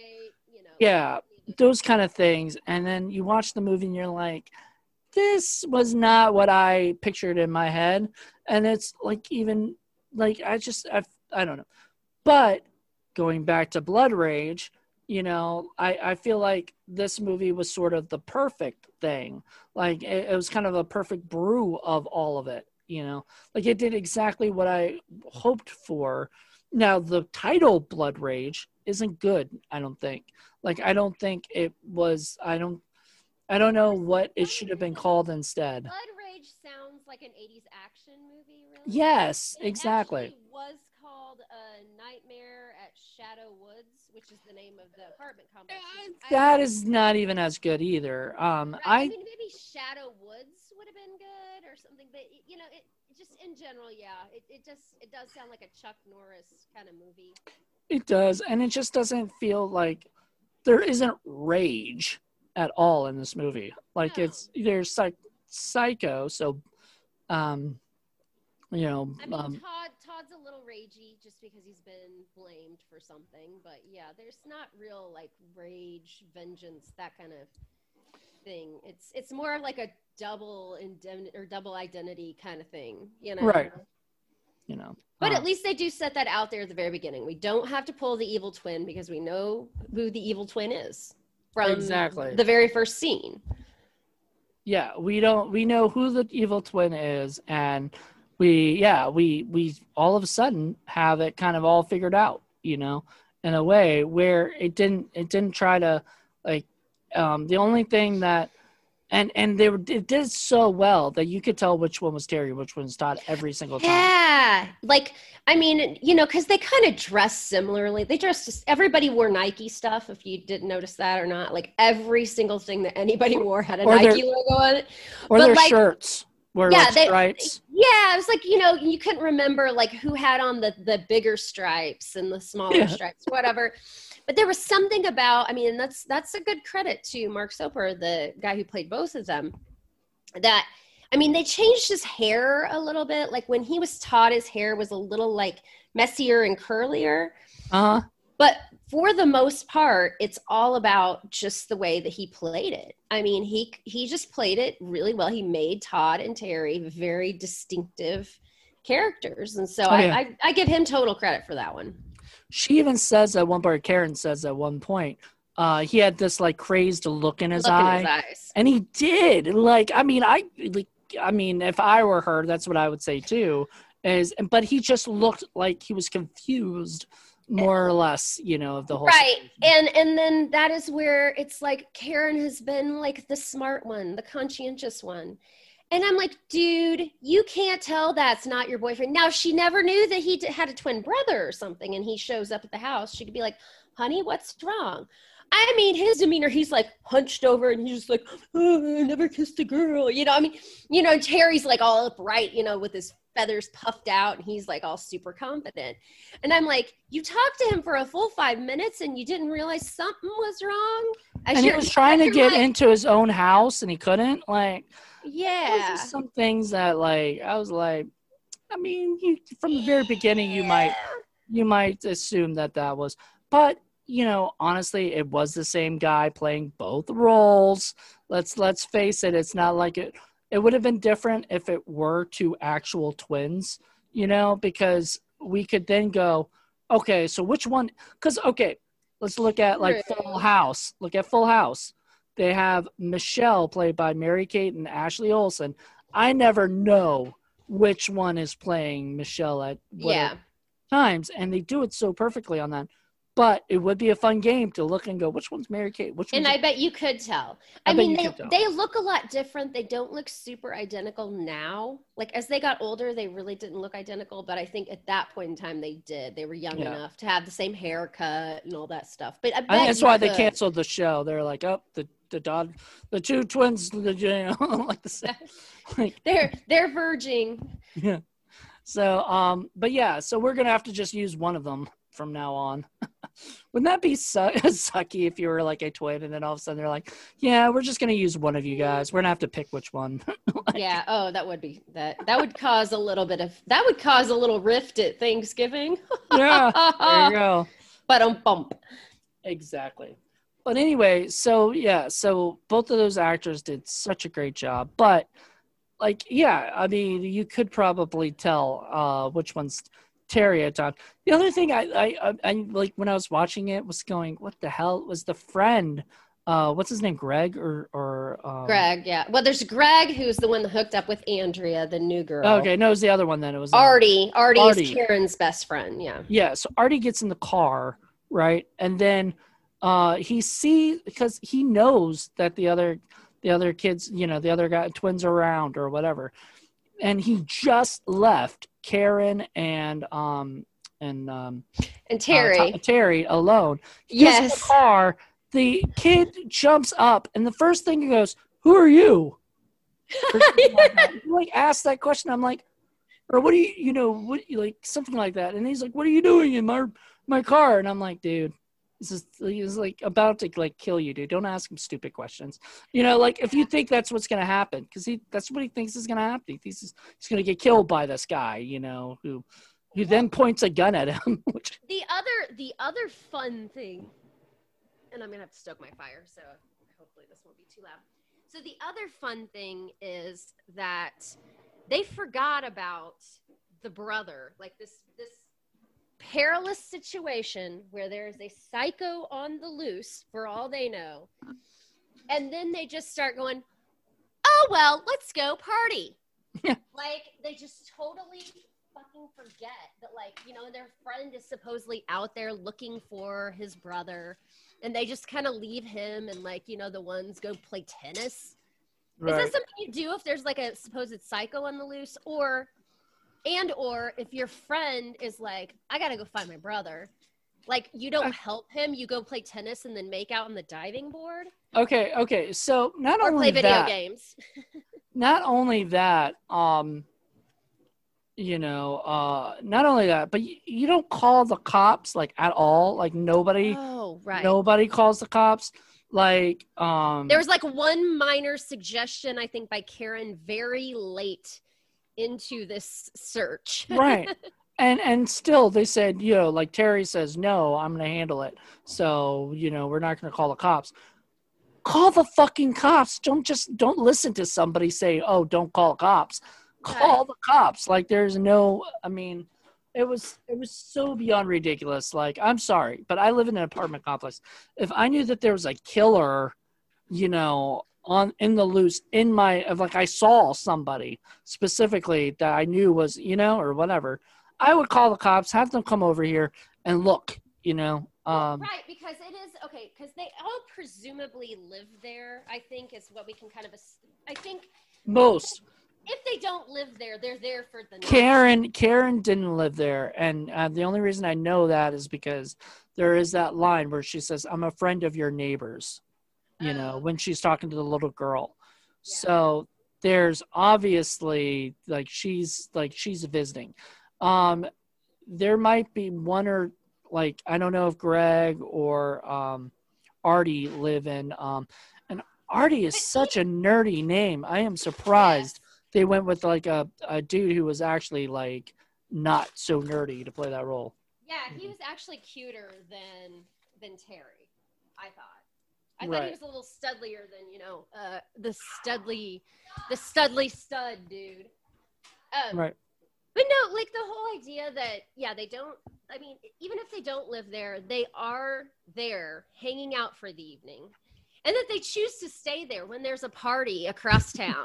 Yeah, those kind of things. And then you watch the movie and you're like, this was not what I pictured in my head. And it's like, even like, I just, I, I don't know. But going back to Blood Rage, you know, I, I feel like this movie was sort of the perfect thing. Like, it, it was kind of a perfect brew of all of it, you know. Like, it did exactly what I hoped for. Now, the title Blood Rage isn't good, I don't think. Like, I don't think it was, I don't, I don't know what it should have been called instead. Blood Rage sounds like an eighties action movie, really. Yes, it exactly. It was called A Nightmare at Shadow Woods, which is the name of the apartment complex. That is not even as good either. Um, right, I, I mean, maybe Shadow Woods would have been good or something, but you know, it just in general, yeah, it, it just it does sound like a Chuck Norris kind of movie. It does, and it just doesn't feel like there isn't rage at all in this movie. Like no. it's there's like psycho, so um, you know. I mean, um, Todd Todd's a little ragey just because he's been blamed for something, but yeah, there's not real like rage, vengeance, that kind of thing. It's it's more like a double indemnity or double identity kind of thing, you know. Right. You know. But um, at least they do set that out there at the very beginning. We don't have to pull the evil twin because we know who the evil twin is from exactly. the very first scene. Yeah, we don't we know who the evil twin is, and we yeah, we we all of a sudden have it kind of all figured out, you know, in a way where it didn't it didn't try to like um the only thing that And and they were, it did so well that you could tell which one was Terry, which one was Todd every single time. Yeah, like I mean, you know, because they kind of dress similarly. They dressed. Everybody wore Nike stuff. If you didn't notice that or not, like every single thing that anybody wore had a or Nike their, logo on it. Or but their like, shirts were yeah, like they, stripes. Yeah, it was like, you know, you couldn't remember like who had on the the bigger stripes and the smaller yeah. stripes, whatever. But there was something about, I mean, that's that's a good credit to Mark Soper, the guy who played both of them, that, I mean, they changed his hair a little bit. Like when he was Todd, his hair was a little like messier and curlier. Uh-huh. But for the most part, it's all about just the way that he played it. I mean, he he just played it really well. He made Todd and Terry very distinctive characters. And so oh, I, yeah. I, I give him total credit for that one. She even says at one point, Karen says at one point, uh, he had this like crazed look in his look eye, in his eyes. And he did. Like, I mean, I, like, I mean, if I were her, that's what I would say too. Is, but he just looked like he was confused, more or less, you know, of the whole. Right, situation. and and then that is where it's like Karen has been like the smart one, the conscientious one. And I'm like, dude, you can't tell that's not your boyfriend. Now, she never knew that he had a twin brother or something, and he shows up at the house. She could be like, honey, what's wrong? I mean, his demeanor, he's like hunched over and he's just like, oh, I never kissed a girl. You know, I mean, you know, Terry's like all upright, you know, with his feathers puffed out, and he's like all super confident. And I'm like, you talked to him for a full five minutes and you didn't realize something was wrong? As and he was trying to get like, into his own house and he couldn't. Like, yeah. Some things that, like, I was like, I mean, you, from the very beginning, you might, you might assume that that was, but you know, honestly, it was the same guy playing both roles. Let's let's face it. It's not like it. It would have been different if it were two actual twins, you know, because we could then go, okay, so which one? Because okay, let's look at like Full House. Look at Full House. They have Michelle played by Mary-Kate and Ashley Olsen. I never know which one is playing Michelle at what yeah. times, and they do it so perfectly on that. But it would be a fun game to look and go, which one's Mary-Kate? Which one's And I bet you could tell. I I, bet mean, you they, could tell. they look a lot different. They don't look super identical now. Like, as they got older, they really didn't look identical. But I think at that point in time, they did. They were young Yeah. like to have the same haircut and all that stuff. But I bet I think that's you why they could. canceled the show. They're like, oh, the the dog, the two twins, the you know, like the same. Like, They're, they're verging. yeah. So, um, but yeah, so we're gonna have to just use one of them from now on. Wouldn't that be su- sucky if you were like a twin and then all of a sudden they're like, yeah, we're just going to use one of you guys. We're going to have to pick which one. Like, Yeah. Oh, that would be that. That would cause a little bit of that would cause a little rift at Thanksgiving. yeah, there you go. But um bump. Exactly. But anyway, so yeah, so both of those actors did such a great job. But like, yeah, I mean, you could probably tell uh, which one's Terry at time. The other thing I, I, I, I like when I was watching it was going, what the hell was the friend? Uh, what's his name? Greg or or um, Greg, yeah. Well, there's Greg, who's the one that hooked up with Andrea, the new girl. Okay, no, it was the other one then. It was uh, Artie. Artie, Artie. is Karen's best friend. Yeah. Yeah, so Artie gets in the car, right? And then uh, he sees, because he knows that the other the other kids, you know, the other guy twins are around or whatever. And he just left Karen and um and um And Terry. uh, Terry alone. He gets in Yes. the car, the kid jumps up and the first thing he goes, "Who are you?" Or something like that. He, like asked that question. I'm like, or what do you, you know, what, like something like that. And he's like, "What are you doing in my my car?" And I'm like, dude, this is he's like about to like kill you, dude. Don't ask him stupid questions. You know, like if you think that's what's gonna happen, because he that's what he thinks is gonna happen. He thinks he's, he's gonna get killed by this guy, you know, who who then points a gun at him. Which The other the other fun thing, and I'm gonna have to stoke my fire, so hopefully this won't be too loud. So the other fun thing is that they forgot about the brother, like this this perilous situation where there is a psycho on the loose for all they know, and then they just start going, oh well, let's go party. Like they just totally fucking forget that, like, you know, their friend is supposedly out there looking for his brother, and they just kind of leave him, and like, you know, the ones go play tennis. right. Is that something you do if there's like a supposed psycho on the loose, or and or if your friend is like, I gotta go find my brother, like you don't help him, you go play tennis and then make out on the diving board, Okay, okay. So not or only play video that, games. not only that, um, you know, uh, not only that, but you, you don't call the cops like at all. Like nobody, Oh, right. nobody calls the cops. Like, um, There was like one minor suggestion, I think, by Karen very late into this search. right. And and still they said, you know, like Terry says, no, I'm going to handle it. So, you know, we're not going to call the cops. Call the fucking cops. Don't just, don't listen to somebody say, oh, don't call cops. Call Right. the cops. Like there's no, I mean, it was, it was so beyond ridiculous. Like, I'm sorry, but I live in an apartment complex. If I knew that there was a killer, you know, on in the loose in my, of like I saw somebody specifically that I knew was, you know, or whatever, I would call the cops, have them come over here and look, you know, Um, right, because it is okay. Because they all presumably live there. I think is what we can kind of. I think most. if they don't live there, they're there for the night. Karen Karen didn't live there, and uh, the only reason I know that is because there is that line where she says, "I'm a friend of your neighbors," you know, Oh. when she's talking to the little girl. Yeah. So there's obviously like she's like she's visiting. Um, there might be one or like I don't know if Greg or um, Artie live in. Um, and Artie is such a nerdy name. I am surprised. Yes. They went with like a, a dude who was actually like not so nerdy to play that role. Yeah, he was actually cuter than than Terry, I thought. I thought Right. he was a little studlier than, you know, uh, the studly, the studly stud dude. Um, Right. But no, like the whole idea that, yeah, they don't, I mean, even if they don't live there, they are there hanging out for the evening. And that they choose to stay there when there's a party across town.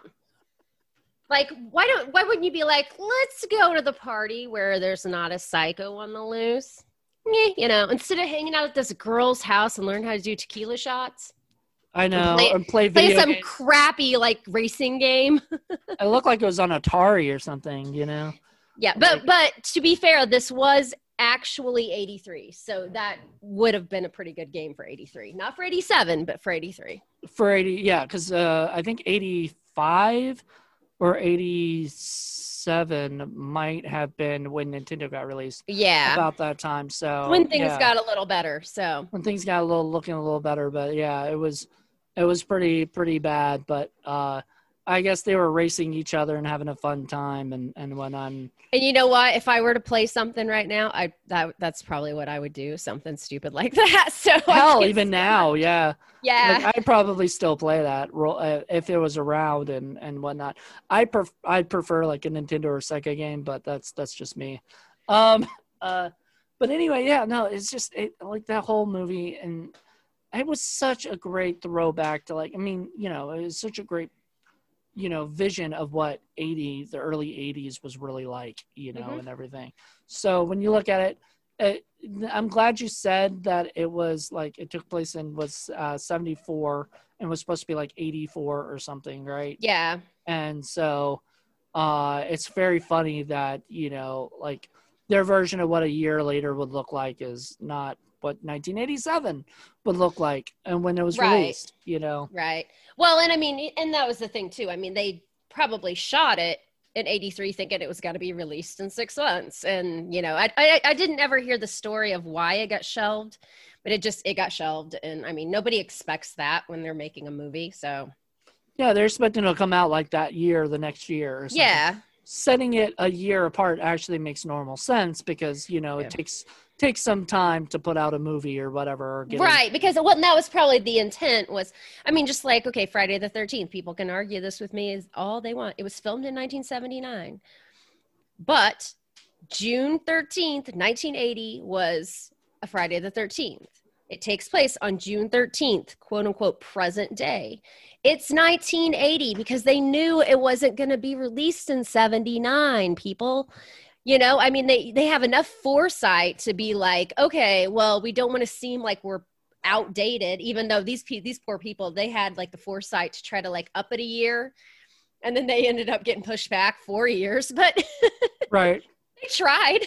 Like, why don't, why wouldn't you be like, let's go to the party where there's not a psycho on the loose? Eh, you know, instead of hanging out at this girl's house and learn how to do tequila shots. I know. play- and play Play video some games. crappy, like, racing game. It looked like it was on Atari or something, you know? Yeah, but but to be fair, this was actually eighty-three, so that would have been a pretty good game for eighty-three. Not for eighty-seven, but for eighty-three. For eighty, yeah, because uh, I think eighty-five or eighty-seven might have been when Nintendo got released. Yeah, About that time. So when things yeah. got a little better. So when things got a little looking a little better, but yeah, it was it was pretty pretty bad. But uh, I guess they were racing each other and having a fun time, and and when I'm and you know what? If I were to play something right now, I that that's probably what I would do. Something stupid like that. So I hell, can't even stand- now, yeah. yeah. Like, I'd probably still play that role uh, if it was around and, and whatnot. I pref- I'd prefer like a Nintendo or Sega game, but that's that's just me. Um, uh, but anyway, yeah, no, it's just it, like that whole movie, and it was such a great throwback to like, I mean, you know, it was such a great, you know, vision of what eighty, the early eighties was really like, you know, Mhm. and everything. So when you look at it, it, I'm glad you said that it was like it took place in was uh, seventy-four and was supposed to be like eighty-four or something, right? Yeah. And so uh, it's very funny that, you know, like their version of what a year later would look like is not what nineteen eighty-seven would look like and when it was Right. released, you know. Right. Well, and I mean, and that was the thing too. I mean, they probably shot it in eighty-three thinking it was going to be released in six months. And, you know, I, I, I didn't ever hear the story of why it got shelved, but it just, it got shelved. And I mean, nobody expects that when they're making a movie. So Yeah, they're expecting it to come out like that year, the next year or something. yeah. Setting it a year apart actually makes normal sense because, you know, Yeah. it takes takes some time to put out a movie or whatever. Or get it- Right. Because what that was probably the intent was, I mean, just like, okay, Friday the thirteenth, people can argue this with me is all they want. It was filmed in nineteen seventy-nine, but June thirteenth, nineteen eighty was a Friday the thirteenth. It takes place on June thirteenth, quote unquote, present day. It's nineteen eighty because they knew it wasn't going to be released in seventy-nine, people. You know, I mean, they, they have enough foresight to be like, okay, well, we don't want to seem like we're outdated, even though these pe- these poor people, they had like the foresight to try to like up it a year. And then they ended up getting pushed back four years, but Right. they tried.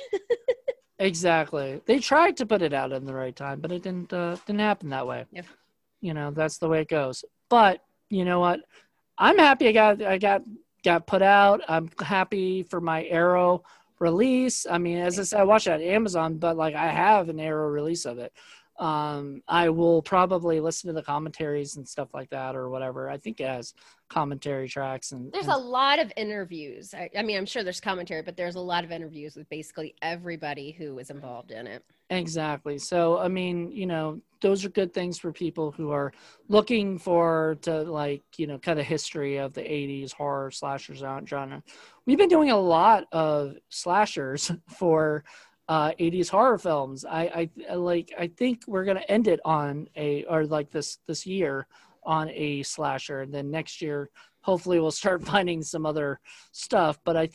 Exactly. They tried to put it out in the right time, but it didn't uh, didn't happen that way. Yeah. You know, that's the way it goes. But you know what? I'm happy I got I got got put out. I'm happy for my Arrow release. I mean, as I said, I watched it on Amazon, but like I have an Arrow release of it. Um, I will probably listen to the commentaries and stuff like that or whatever. I think it has commentary tracks and There's and a lot of interviews. I, I mean, I'm sure there's commentary, but there's a lot of interviews with basically everybody who was involved in it. Exactly. So, I mean, you know, those are good things for people who are looking for to like, you know, kind of history of the eighties horror slashers genre. We've been doing a lot of slashers for uh, eighties horror films. I, I like, I think we're going to end it on a, or like this, this year on a slasher. And then next year, hopefully we'll start finding some other stuff. But I think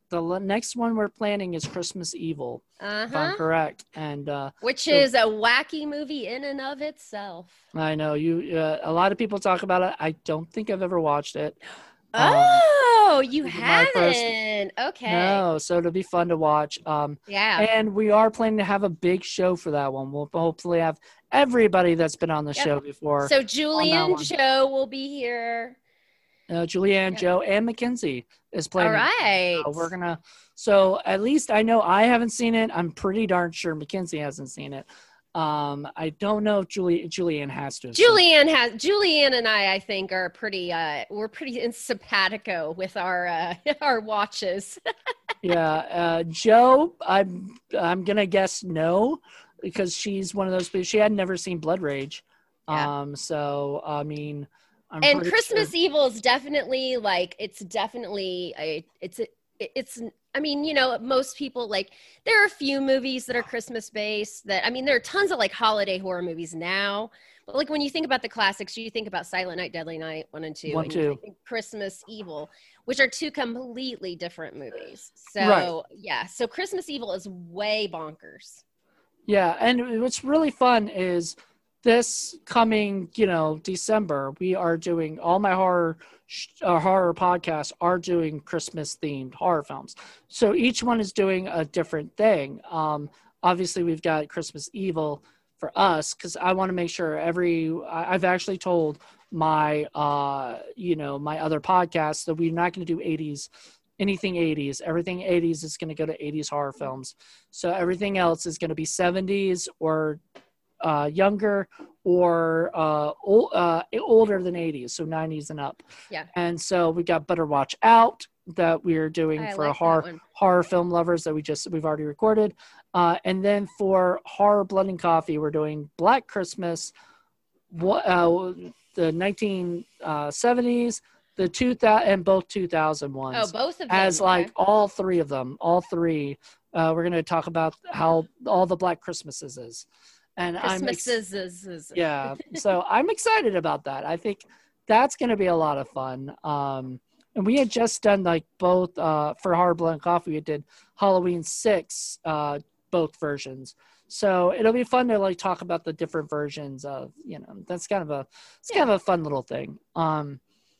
the le- next one we're planning is Christmas Evil, if I'm Uh-huh. correct. And uh, Which so- is a wacky movie in and of itself. I know you. Uh, a lot of people talk about it. I don't think I've ever watched it. Um, Oh, you this is my first- haven't. Okay. No, so it'll be fun to watch. Um, Yeah. and we are planning to have a big show for that one. We'll hopefully have everybody that's been on the Yep. show before. So Julian one. Joe will be here. Uh, Julianne, Yep. Joe, and Mackenzie is playing. All right. So we're gonna. So at least I know I haven't seen it. I'm pretty darn sure Mackenzie hasn't seen it. Um, I don't know if Julie Julianne has to. have seen it. Julianne has Julianne and I, I think, are pretty uh we're pretty in simpatico with our uh our watches. Yeah, uh, Joe, I'm I'm gonna guess no, because she's one of those people. She had never seen Blood Rage. Yeah. Um, so I mean, I'm And pretty Christmas sure- Evil is definitely like it's definitely a it's a it's I mean, you know, most people like there are a few movies that are Christmas based that I mean there are tons of like holiday horror movies now. But like when you think about the classics, you think about Silent Night, Deadly Night, one and two, One, and two. you think Christmas Evil, which are two completely different movies. So Right. yeah, so Christmas Evil is way bonkers. Yeah, and what's really fun is this coming, you know, December, we are doing all my horror sh- uh, horror podcasts are doing Christmas themed horror films. So each one is doing a different thing. Um, obviously, we've got Christmas Evil for us because I want to make sure every. I, I've actually told my, uh, you know, my other podcasts that we're not going to do eighties. Anything eighties, everything eighties is going to go to eighties horror films. So everything else is going to be seventies or uh, younger or uh, ol- uh, older than eighties, so nineties and up. Yeah. And so we got Better Watch Out that we're doing I for like that horror one. horror film lovers that we just we've already recorded. Uh, and then for horror blood and coffee, we're doing Black Christmas, what uh, the nineteen seventies, the two thousand, and both two thousand ones. Oh, both of them. As okay. like all three of them, all three. Uh, we're going to talk about how all the Black Christmases is, and I'm ex- Christmas is, is yeah. So I'm excited about that. I think that's going to be a lot of fun. Um, and we had just done like both uh, for Hard Blood and Coffee. We did Halloween six, uh, both versions. So it'll be fun to like talk about the different versions of, you know, that's kind of a, it's kind of a fun little thing. Um,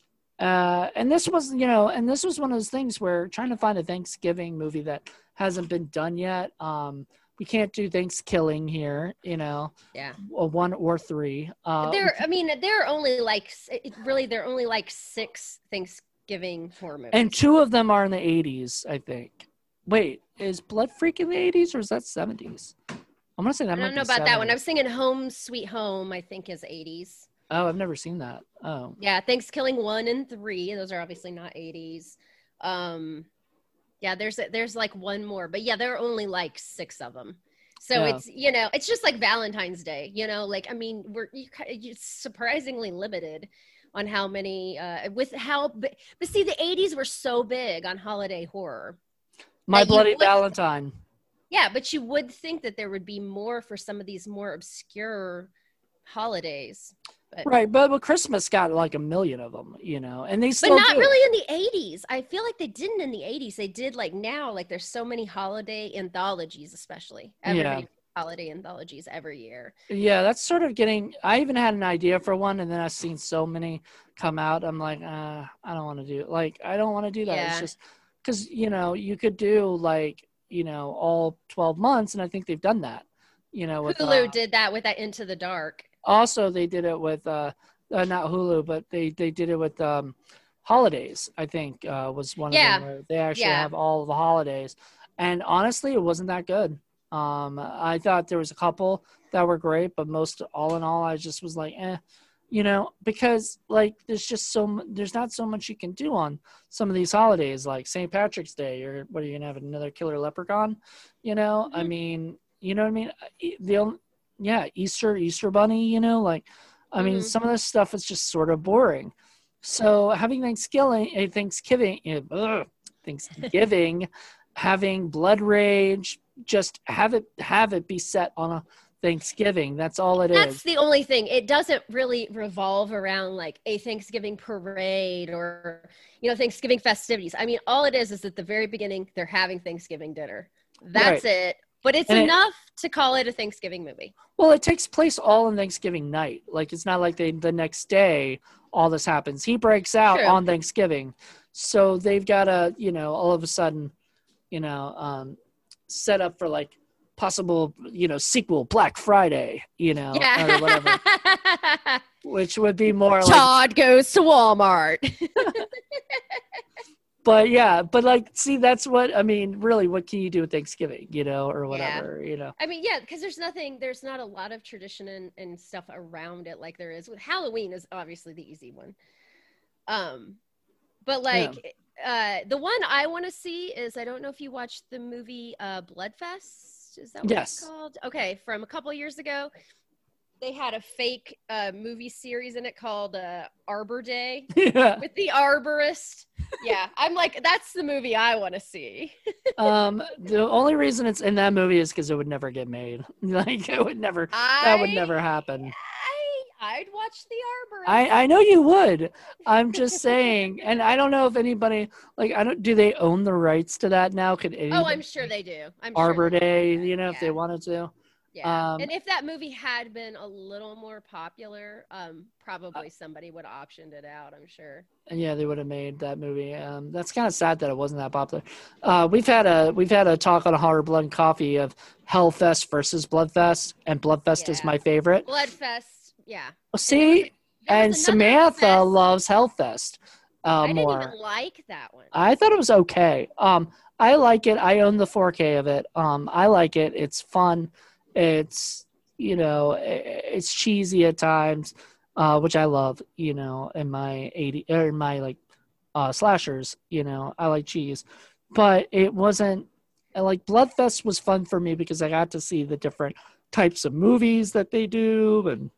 uh, and this was, you know, and this was one of those things where trying to find a Thanksgiving movie that hasn't been done yet. Um, we can't do Thanksgiving here, you know, Yeah. a one or three. Uh, There, I mean, there are only like s- it- really, there are only like six Thanksgiving horror movies. and two of them are in the eighties, I think. Wait, is Blood Freak in the eighties or is that seventies? I'm gonna say that. I might don't know be about that one. I was seventies. thinking Home Sweet Home. I think is eighties. Oh, I've never seen that. Oh, Yeah, Thanksgiving one and three. Those are obviously not eighties. Um, yeah, there's there's like one more, but yeah, there are only like six of them. So Yeah. it's you know it's just like Valentine's Day. You know, like I mean, we're you, ki- it's surprisingly limited on how many uh, with how. bi- But see, the eighties were so big on holiday horror. My That you Bloody would- Valentine. Yeah, but you would think that there would be more for some of these more obscure holidays. But, Right, but, but Christmas got like a million of them, you know, and they but still not do. really in the eighties. I feel like they didn't in the eighties. They did like now, like there's so many holiday anthologies, especially. Everybody does holiday anthologies every year. Yeah, that's sort of getting. I even had an idea for one, and then I've seen so many come out. I'm like, uh, I don't want to do it. Like, I don't want to do that. It's Yeah. just because you know you could do like you know all twelve months, and I think they've done that. You know, with Hulu uh, did that with that Into the Dark. also they did it with uh, uh not Hulu, but they they did it with um holidays. I think uh was one Yeah. of them where they actually Yeah. have all of the holidays, and honestly, it wasn't that good. Um, I thought there was a couple that were great, but most all in all, I just was like, eh, you know, because like there's just so mu- there's not so much you can do on some of these holidays, like Saint Patrick's Day, or what are you gonna have another killer leprechaun? You know, I Mhm. mean, you know what I mean? E- The only, yeah, Easter, Easter Bunny, you know, like I mean, Mhm. some of this stuff is just sort of boring. So having Thanksgiving, eh, Thanksgiving, eh, ugh, Thanksgiving, having Blood Rage, just have it have it be set on a Thanksgiving. That's all it That's is. the only thing. It doesn't really revolve around like a Thanksgiving parade or, you know, Thanksgiving festivities. I mean, all it is is at the very beginning, they're having Thanksgiving dinner. That's Right. it. But it's And it- enough to call it a Thanksgiving movie. Well, it takes place all on Thanksgiving night. Like, it's not like they, the next day all this happens. He breaks out True. on Thanksgiving. So they've got to, you know, all of a sudden, you know, um, set up for like possible, you know, sequel Black Friday, you know, Yeah. or whatever, which would be more like, Todd goes to Walmart. but yeah, but like, see, that's what, I mean, really, what can you do with Thanksgiving, you know, or whatever, you know? I mean, yeah, because there's nothing, there's not a lot of tradition and, and stuff around it like there is with Halloween is obviously the easy one. Um, but like, uh, the one I want to see is, I don't know if you watched the movie uh, Bloodfest. Is that what Yes. it's called? Okay, from a couple years ago. They had a fake uh, movie series in it called uh, Arbor Day Yeah. with the arborist. Yeah, I'm like, that's the movie I want to see. Um, the only reason it's in that movie is because it would never get made. Like, it would never, that would I- never happen. I, I'd watch the arborist. I, I know you would. I'm just saying, and I don't know if anybody, like, I don't, do they own the rights to that now? Could anybody, oh, I'm sure they do. I'm Arbor sure they do. Day, you know, if Yeah. they wanted to. Yeah. Um, and if that movie had been a little more popular, um, probably somebody would have optioned it out, I'm sure. And yeah, they would have made that movie. Um, that's kind of sad that it wasn't that popular. Uh, we've had a we've had a talk on a Horror Blood and Coffee of Hellfest versus Bloodfest, and Bloodfest is Yeah. my favorite. Bloodfest, yeah. Well, see, There and was another Samantha Hellfest. loves Hellfest uh, I didn't more. even like that one. I thought it was okay. Um, I like it. I own the four K of it. Um, I like it. It's fun. It's, you know, i- it's cheesy at times, uh, which I love. You know, in my eighty or in my like uh, slashers. You know, I like cheese, but it wasn't like Bloodfest was fun for me because I got to see the different types of movies that they do, and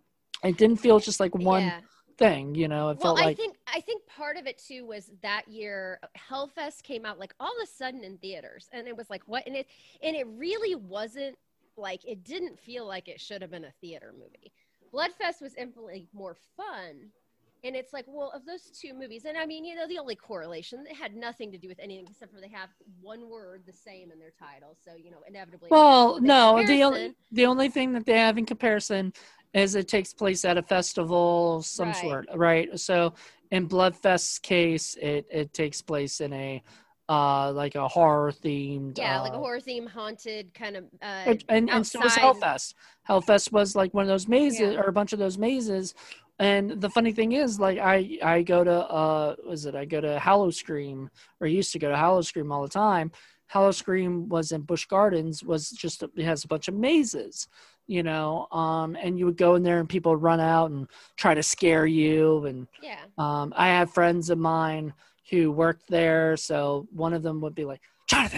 it didn't feel just like one Yeah. thing. You know, it Well, felt I like think I think part of it too was that year Hellfest came out like all of a sudden in theaters, and it was like what, and it and it really wasn't like, it didn't feel like it should have been a theater movie. Bloodfest was infinitely more fun, and it's like, well, of those two movies, and I mean, you know, the only correlation, it had nothing to do with anything except for they have one word the same in their title, so you know, inevitably. well, the no, the comparison- only the only thing that they have in comparison is it takes place at a festival of some Right. sort, right? So in Bloodfest's case, it it takes place in a uh like a horror themed Yeah, uh, like a horror theme, haunted kind of. Uh, and and, and so was outside. Hellfest. Hellfest was like one of those mazes Yeah. or a bunch of those mazes. And the funny thing is, like I I go to uh was it I go to Hallowscream, or used to go to Hallowscream all the time. Hallowscream was in Busch Gardens, was just it has a bunch of mazes, you know, um, and you would go in there and people would run out and try to scare you. And Yeah. um, I have friends of mine who worked there, so one of them would be like, Jonathan,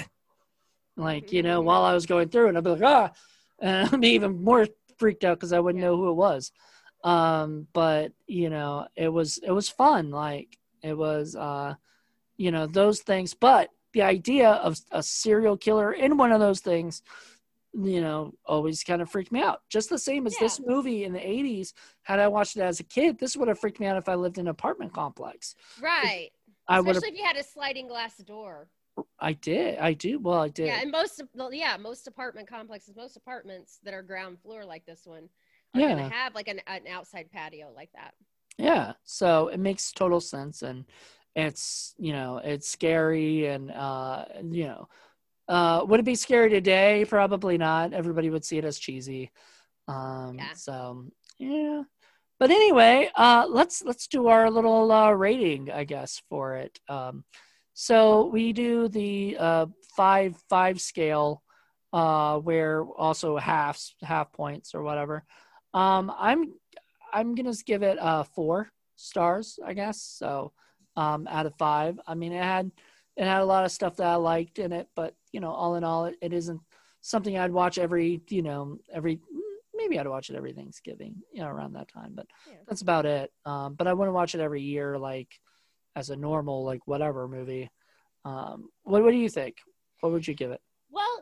like, you know, while I was going through, and I'd be like, ah, and I'd be even more freaked out because I wouldn't Yeah. know who it was. Um, but you know, it was it was fun. Like it was, uh, you know, those things. But the idea of a serial killer in one of those things, you know, always kind of freaked me out. Just the same as Yeah. this movie in the eighties. Had I watched it as a kid, this would have freaked me out if I lived in an apartment complex. Right. I would have. Especially if you had a sliding glass door. I did. I do. Well, I did. Yeah, and most, well, yeah, most apartment complexes, most apartments that are ground floor like this one, are Yeah. gonna have like an, an outside patio like that. Yeah. So it makes total sense, and it's, you know, it's scary, and uh, you know, uh, would it be scary today? Probably not. Everybody would see it as cheesy. Um, Yeah. So yeah. But anyway, uh, let's let's do our little uh, rating, I guess, for it. Um, so we do the uh, five five scale, uh, where also halves half points or whatever. Um, I'm I'm gonna give it uh, four stars, I guess. So um, out of five. I mean, it had it had a lot of stuff that I liked in it, but you know, all in all, it, it isn't something I'd watch every you know every. Maybe I'd watch it every Thanksgiving, you know, around that time, but Yeah. that's about it. Um, but I wouldn't watch it every year, like as a normal, like whatever movie. Um, what, what do you think? What would you give it? Well,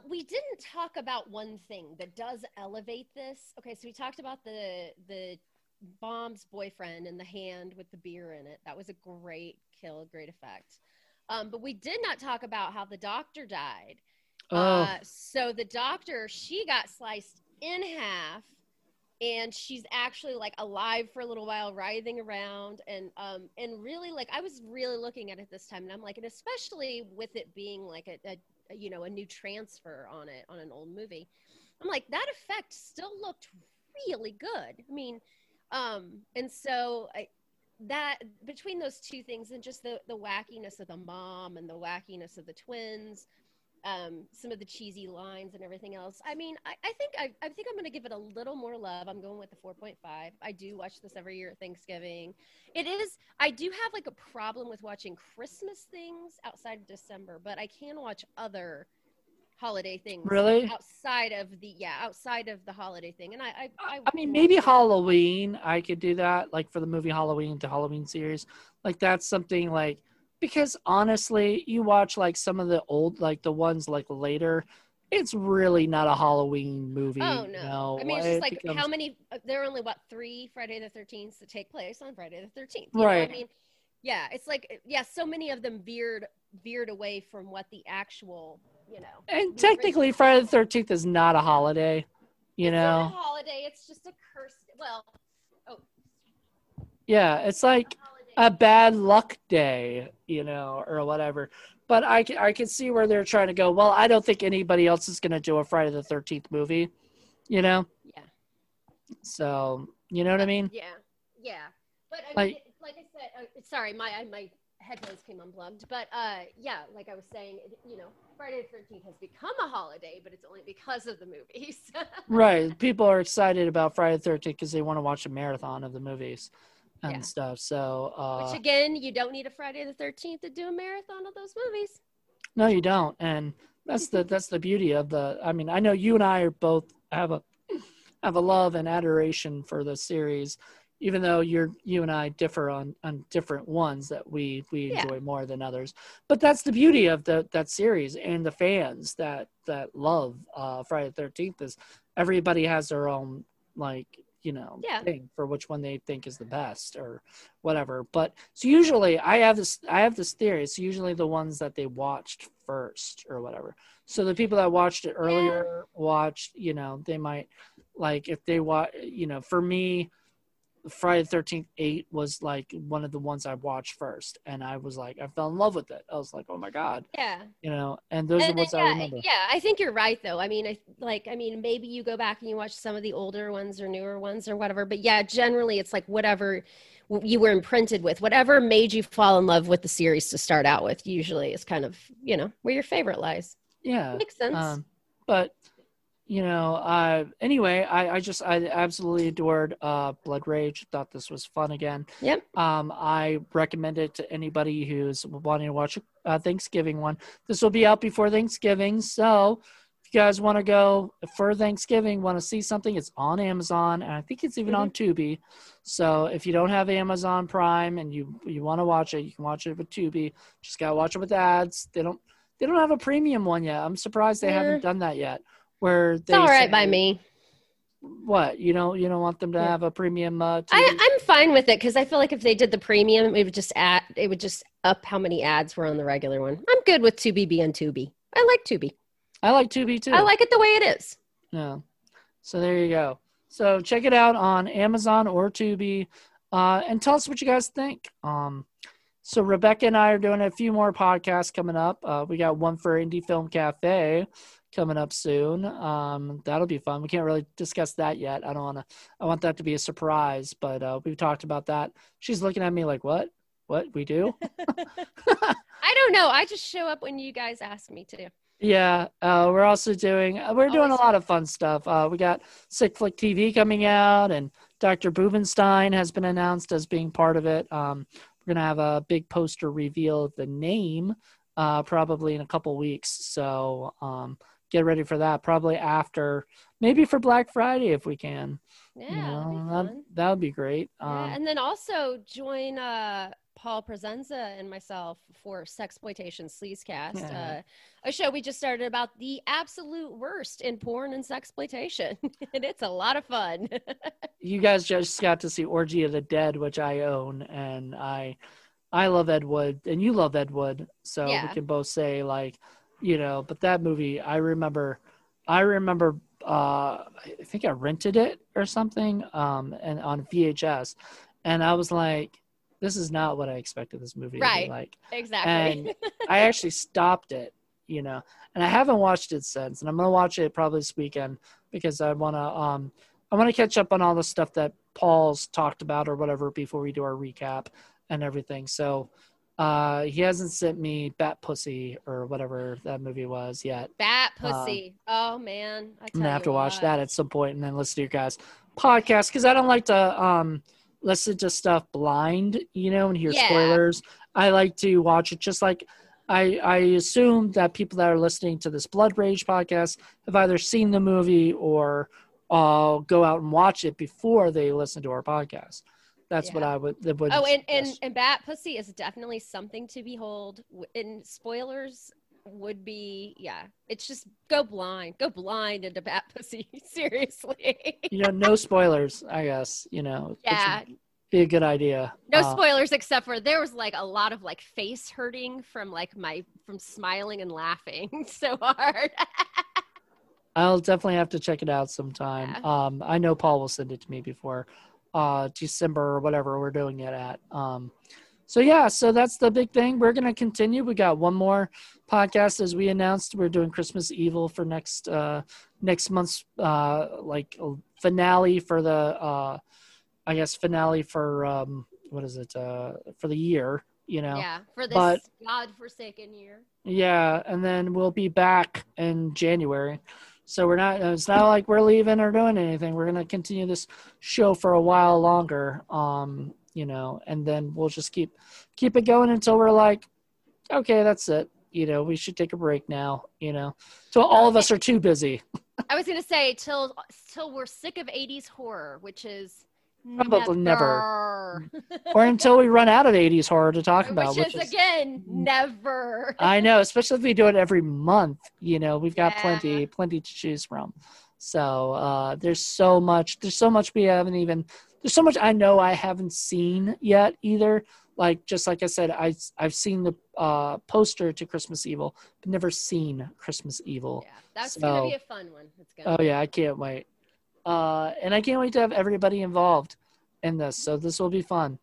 we didn't talk about one thing that does elevate this. Okay, so we talked about the the Bomb's boyfriend and the hand with the beer in it. That was a great kill, great effect. Um, but we did not talk about how the doctor died. Oh. Uh, so the doctor, she got sliced in half, and she's actually like alive for a little while, writhing around, and um, and really like I was really looking at it this time, and I'm like, and especially with it being like a, a, a you know a new transfer on it on an old movie, I'm like that effect still looked really good. I mean, um, and so I, that between those two things and just the the wackiness of the mom and the wackiness of the twins. Um, some of the cheesy lines and everything else. I mean, I, I think I, I think I'm going to give it a little more love. I'm going with the four point five. I do watch this every year at Thanksgiving. It is, I do have like a problem with watching Christmas things outside of December, but I can watch other holiday things. Really? Outside of the, yeah, outside of the holiday thing. And I, I, I, I mean, maybe Halloween, I could do that, like for the movie Halloween, the Halloween series. Like that's something like, because honestly, you watch like some of the old, like the ones like later, it's really not a Halloween movie. Oh, no. You know? I mean, it's just It like becomes- how many, there are only, what, three Friday the thirteenth that take place on Friday the thirteenth. Right. I mean, yeah, it's like, yeah, so many of them veered veered away from what the actual, you know. And the technically, original- Friday the thirteenth is not a holiday, you it's know? not a holiday, it's just a curse. Well, oh. Yeah, it's like holiday. a bad luck day, you know, or whatever. But I can, I can see where they're trying to go, well, I don't think anybody else is going to do a Friday the thirteenth movie, you know? Yeah. So, you know what I mean? Yeah, yeah. But I mean, Like- it- like I said, uh, sorry, my I- my headphones came unplugged. But uh, yeah, like I was saying, it- you know, Friday the thirteenth has become a holiday, but it's only because of the movies. Right. People are excited about Friday the thirteenth because they want to watch a marathon of the movies and Yeah. stuff. So, uh, Which again, you don't need a Friday the thirteenth to do a marathon of those movies. no, you don't. And that's the that's the beauty of the. I mean, I know you and I are both have a have a love and adoration for the series, even though you're you and I differ on on different ones that we we Yeah. enjoy more than others. But that's the beauty of the that series and the fans that that love uh, Friday the thirteenth is everybody has their own like you know Yeah. thing for which one they think is the best or whatever. But so usually I have this I have this theory. It's usually the ones that they watched first or whatever. So the people that watched it earlier watched, you know, they might like if they watch, you know, for me, Friday the thirteenth eight was like one of the ones I watched first, and I was like, I fell in love with it. I was like, oh my god, Yeah. you know. And those are the And, ones yeah, I remember. yeah, I think you're right though. I mean, I like, I mean, maybe you go back and you watch some of the older ones or newer ones or whatever. But yeah, generally it's like whatever you were imprinted with, whatever made you fall in love with the series to start out with. Usually, is kind of you know where your favorite lies. Yeah, Makes sense. Um, but you know, uh, anyway, I, I just I absolutely adored uh, Blood Rage. Thought this was fun again. Yep. Um, I recommend it to anybody who's wanting to watch a uh, Thanksgiving one. This will be out before Thanksgiving, so if you guys want to go for Thanksgiving, want to see something, it's on Amazon, and I think it's even on Tubi. So if you don't have Amazon Prime and you you want to watch it, you can watch it with Tubi. Just gotta watch it with ads. They don't they don't have a premium one yet. I'm surprised they Yeah. haven't done that yet. Where they It's all right say- by me. What you don't you don't want them to Yeah. have a premium? Uh, Tubi? I, I'm fine with it because I feel like if they did the premium, it would just add, it would just up how many ads were on the regular one. I'm good with Tubi being Tubi. I like Tubi. I like Tubi too. I like it the way it is. Yeah. So there you go. So check it out on Amazon or Tubi, uh, and tell us what you guys think. Um, so Rebecca and I are doing a few more podcasts coming up. Uh, we got one for Indie Film Cafe coming up soon. Um, that'll be fun. We can't really discuss that yet. I don't want to. I want that to be a surprise, but uh, we've talked about that. She's looking at me like, "What? What we do?" I don't know. I just show up when you guys ask me to. Yeah, uh, we're also doing uh, we're doing a Always lot of fun stuff. Uh, we got Sick Flick T V coming out, and Doctor Bubenstein has been announced as being part of it. Um, we're gonna have a big poster reveal of the name, uh, probably in a couple weeks. So um, get ready for that. Probably after, maybe for Black Friday if we can. Yeah, You that'd be know, fun. that that would be great. Um, Yeah, and then also join uh, Paul Presenza and myself for Sexploitation Sleazecast, Yeah. uh, a show we just started about the absolute worst in porn and sexploitation. And it's a lot of fun. You guys just got to see Orgy of the Dead, which I own, and I I love Ed Wood, and you love Ed Wood, so Yeah. we can both say, like, you know, but that movie, I remember, I remember, uh, I think I rented it or something, um, and on V H S, and I was like, this is not what I expected this movie to Right. be like. Exactly. And I actually stopped it, you know, and I haven't watched it since, and I'm gonna watch it probably this weekend because I wanna, um, I want to catch up on all the stuff that Paul's talked about or whatever before we do our recap and everything. So uh, he hasn't sent me Bat Pussy or whatever that movie was yet. Bat Pussy. oh, man. I I'm tell going to have you to watch what. that at some point and then listen to your guys' podcast because I don't like to um, listen to stuff blind, you know, and hear Yeah. spoilers. I like to watch it just like I, I assume that people that are listening to this Blood Rage podcast have either seen the movie or uh, go out and watch it before they listen to our podcast. That's Yeah. what I would. That would Oh, and, and, suggest. and Bat Pussy is definitely something to behold. W- And spoilers would be, yeah. It's just go blind. Go blind into Bat Pussy. Seriously. You know, no spoilers. I guess you know. Yeah. Which would be a good idea. No Uh, spoilers except for there was like a lot of like face hurting from like my from smiling and laughing so hard. I'll definitely have to check it out sometime. Yeah. Um, I know Paul will send it to me before uh, December or whatever we're doing it at. Um, so yeah, so that's the big thing. We're gonna continue. We got one more podcast as we announced. We're doing Christmas Evil for next uh, next month's uh, like finale for the uh, I guess finale for um, what is it uh, for the year? You know. Yeah, for this But- godforsaken year. Yeah, and then we'll be back in January. So we're not, it's not like we're leaving or doing anything. We're going to continue this show for a while longer. Um, you know, and then we'll just keep keep it going until we're like, okay, that's it. You know, we should take a break now, you know. So all of us are too busy. I was gonna say till till we're sick of eighties horror, which is Probably never. Or until we run out of eighties horror to talk about, which, which is, is again never. I know, especially if we do it every month, you know, we've got Yeah. plenty, plenty to choose from. So uh, there's so much, there's so much we haven't even, there's so much I know I haven't seen yet either. Like, just like I said, I, I've seen the uh, poster to Christmas Evil, but never seen Christmas Evil. Yeah, that's So- gonna be a fun one. It's gonna. Oh yeah, I can't wait. Uh, and I can't wait to have everybody involved in this. So this will be fun.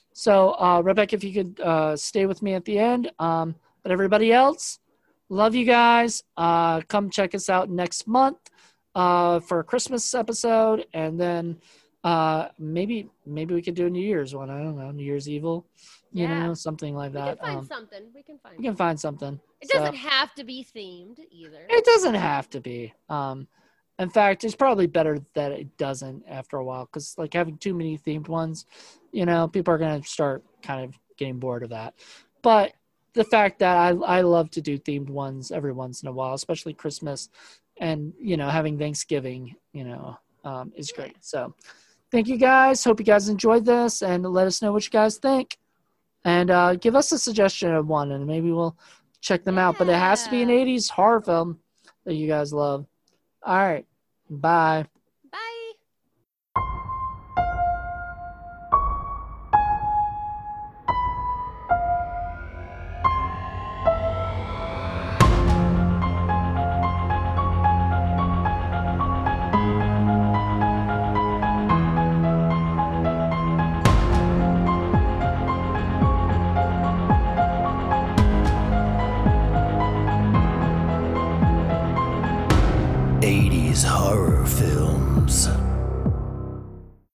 So uh, Rebecca, if you could uh, stay with me at the end. Um, but everybody else, love you guys. Uh, come check us out next month uh, for a Christmas episode, and then uh, maybe maybe we could do a New Year's one. I don't know, New Year's Evil, you Yeah. know, something like We that. can find Um, something. We can find. we can find something. It So- doesn't have to be themed either. It doesn't have to be. Um, in fact, it's probably better that it doesn't after a while, because like having too many themed ones, you know, people are going to start kind of getting bored of that. But the fact that I I love to do themed ones every once in a while, especially Christmas, and you know having Thanksgiving, you know, um, is great. So thank you guys. Hope you guys enjoyed this, and let us know what you guys think, and uh, give us a suggestion of one, and maybe we'll check them out. But it has to be an Yeah. eighties horror film that you guys love. All right. Bye.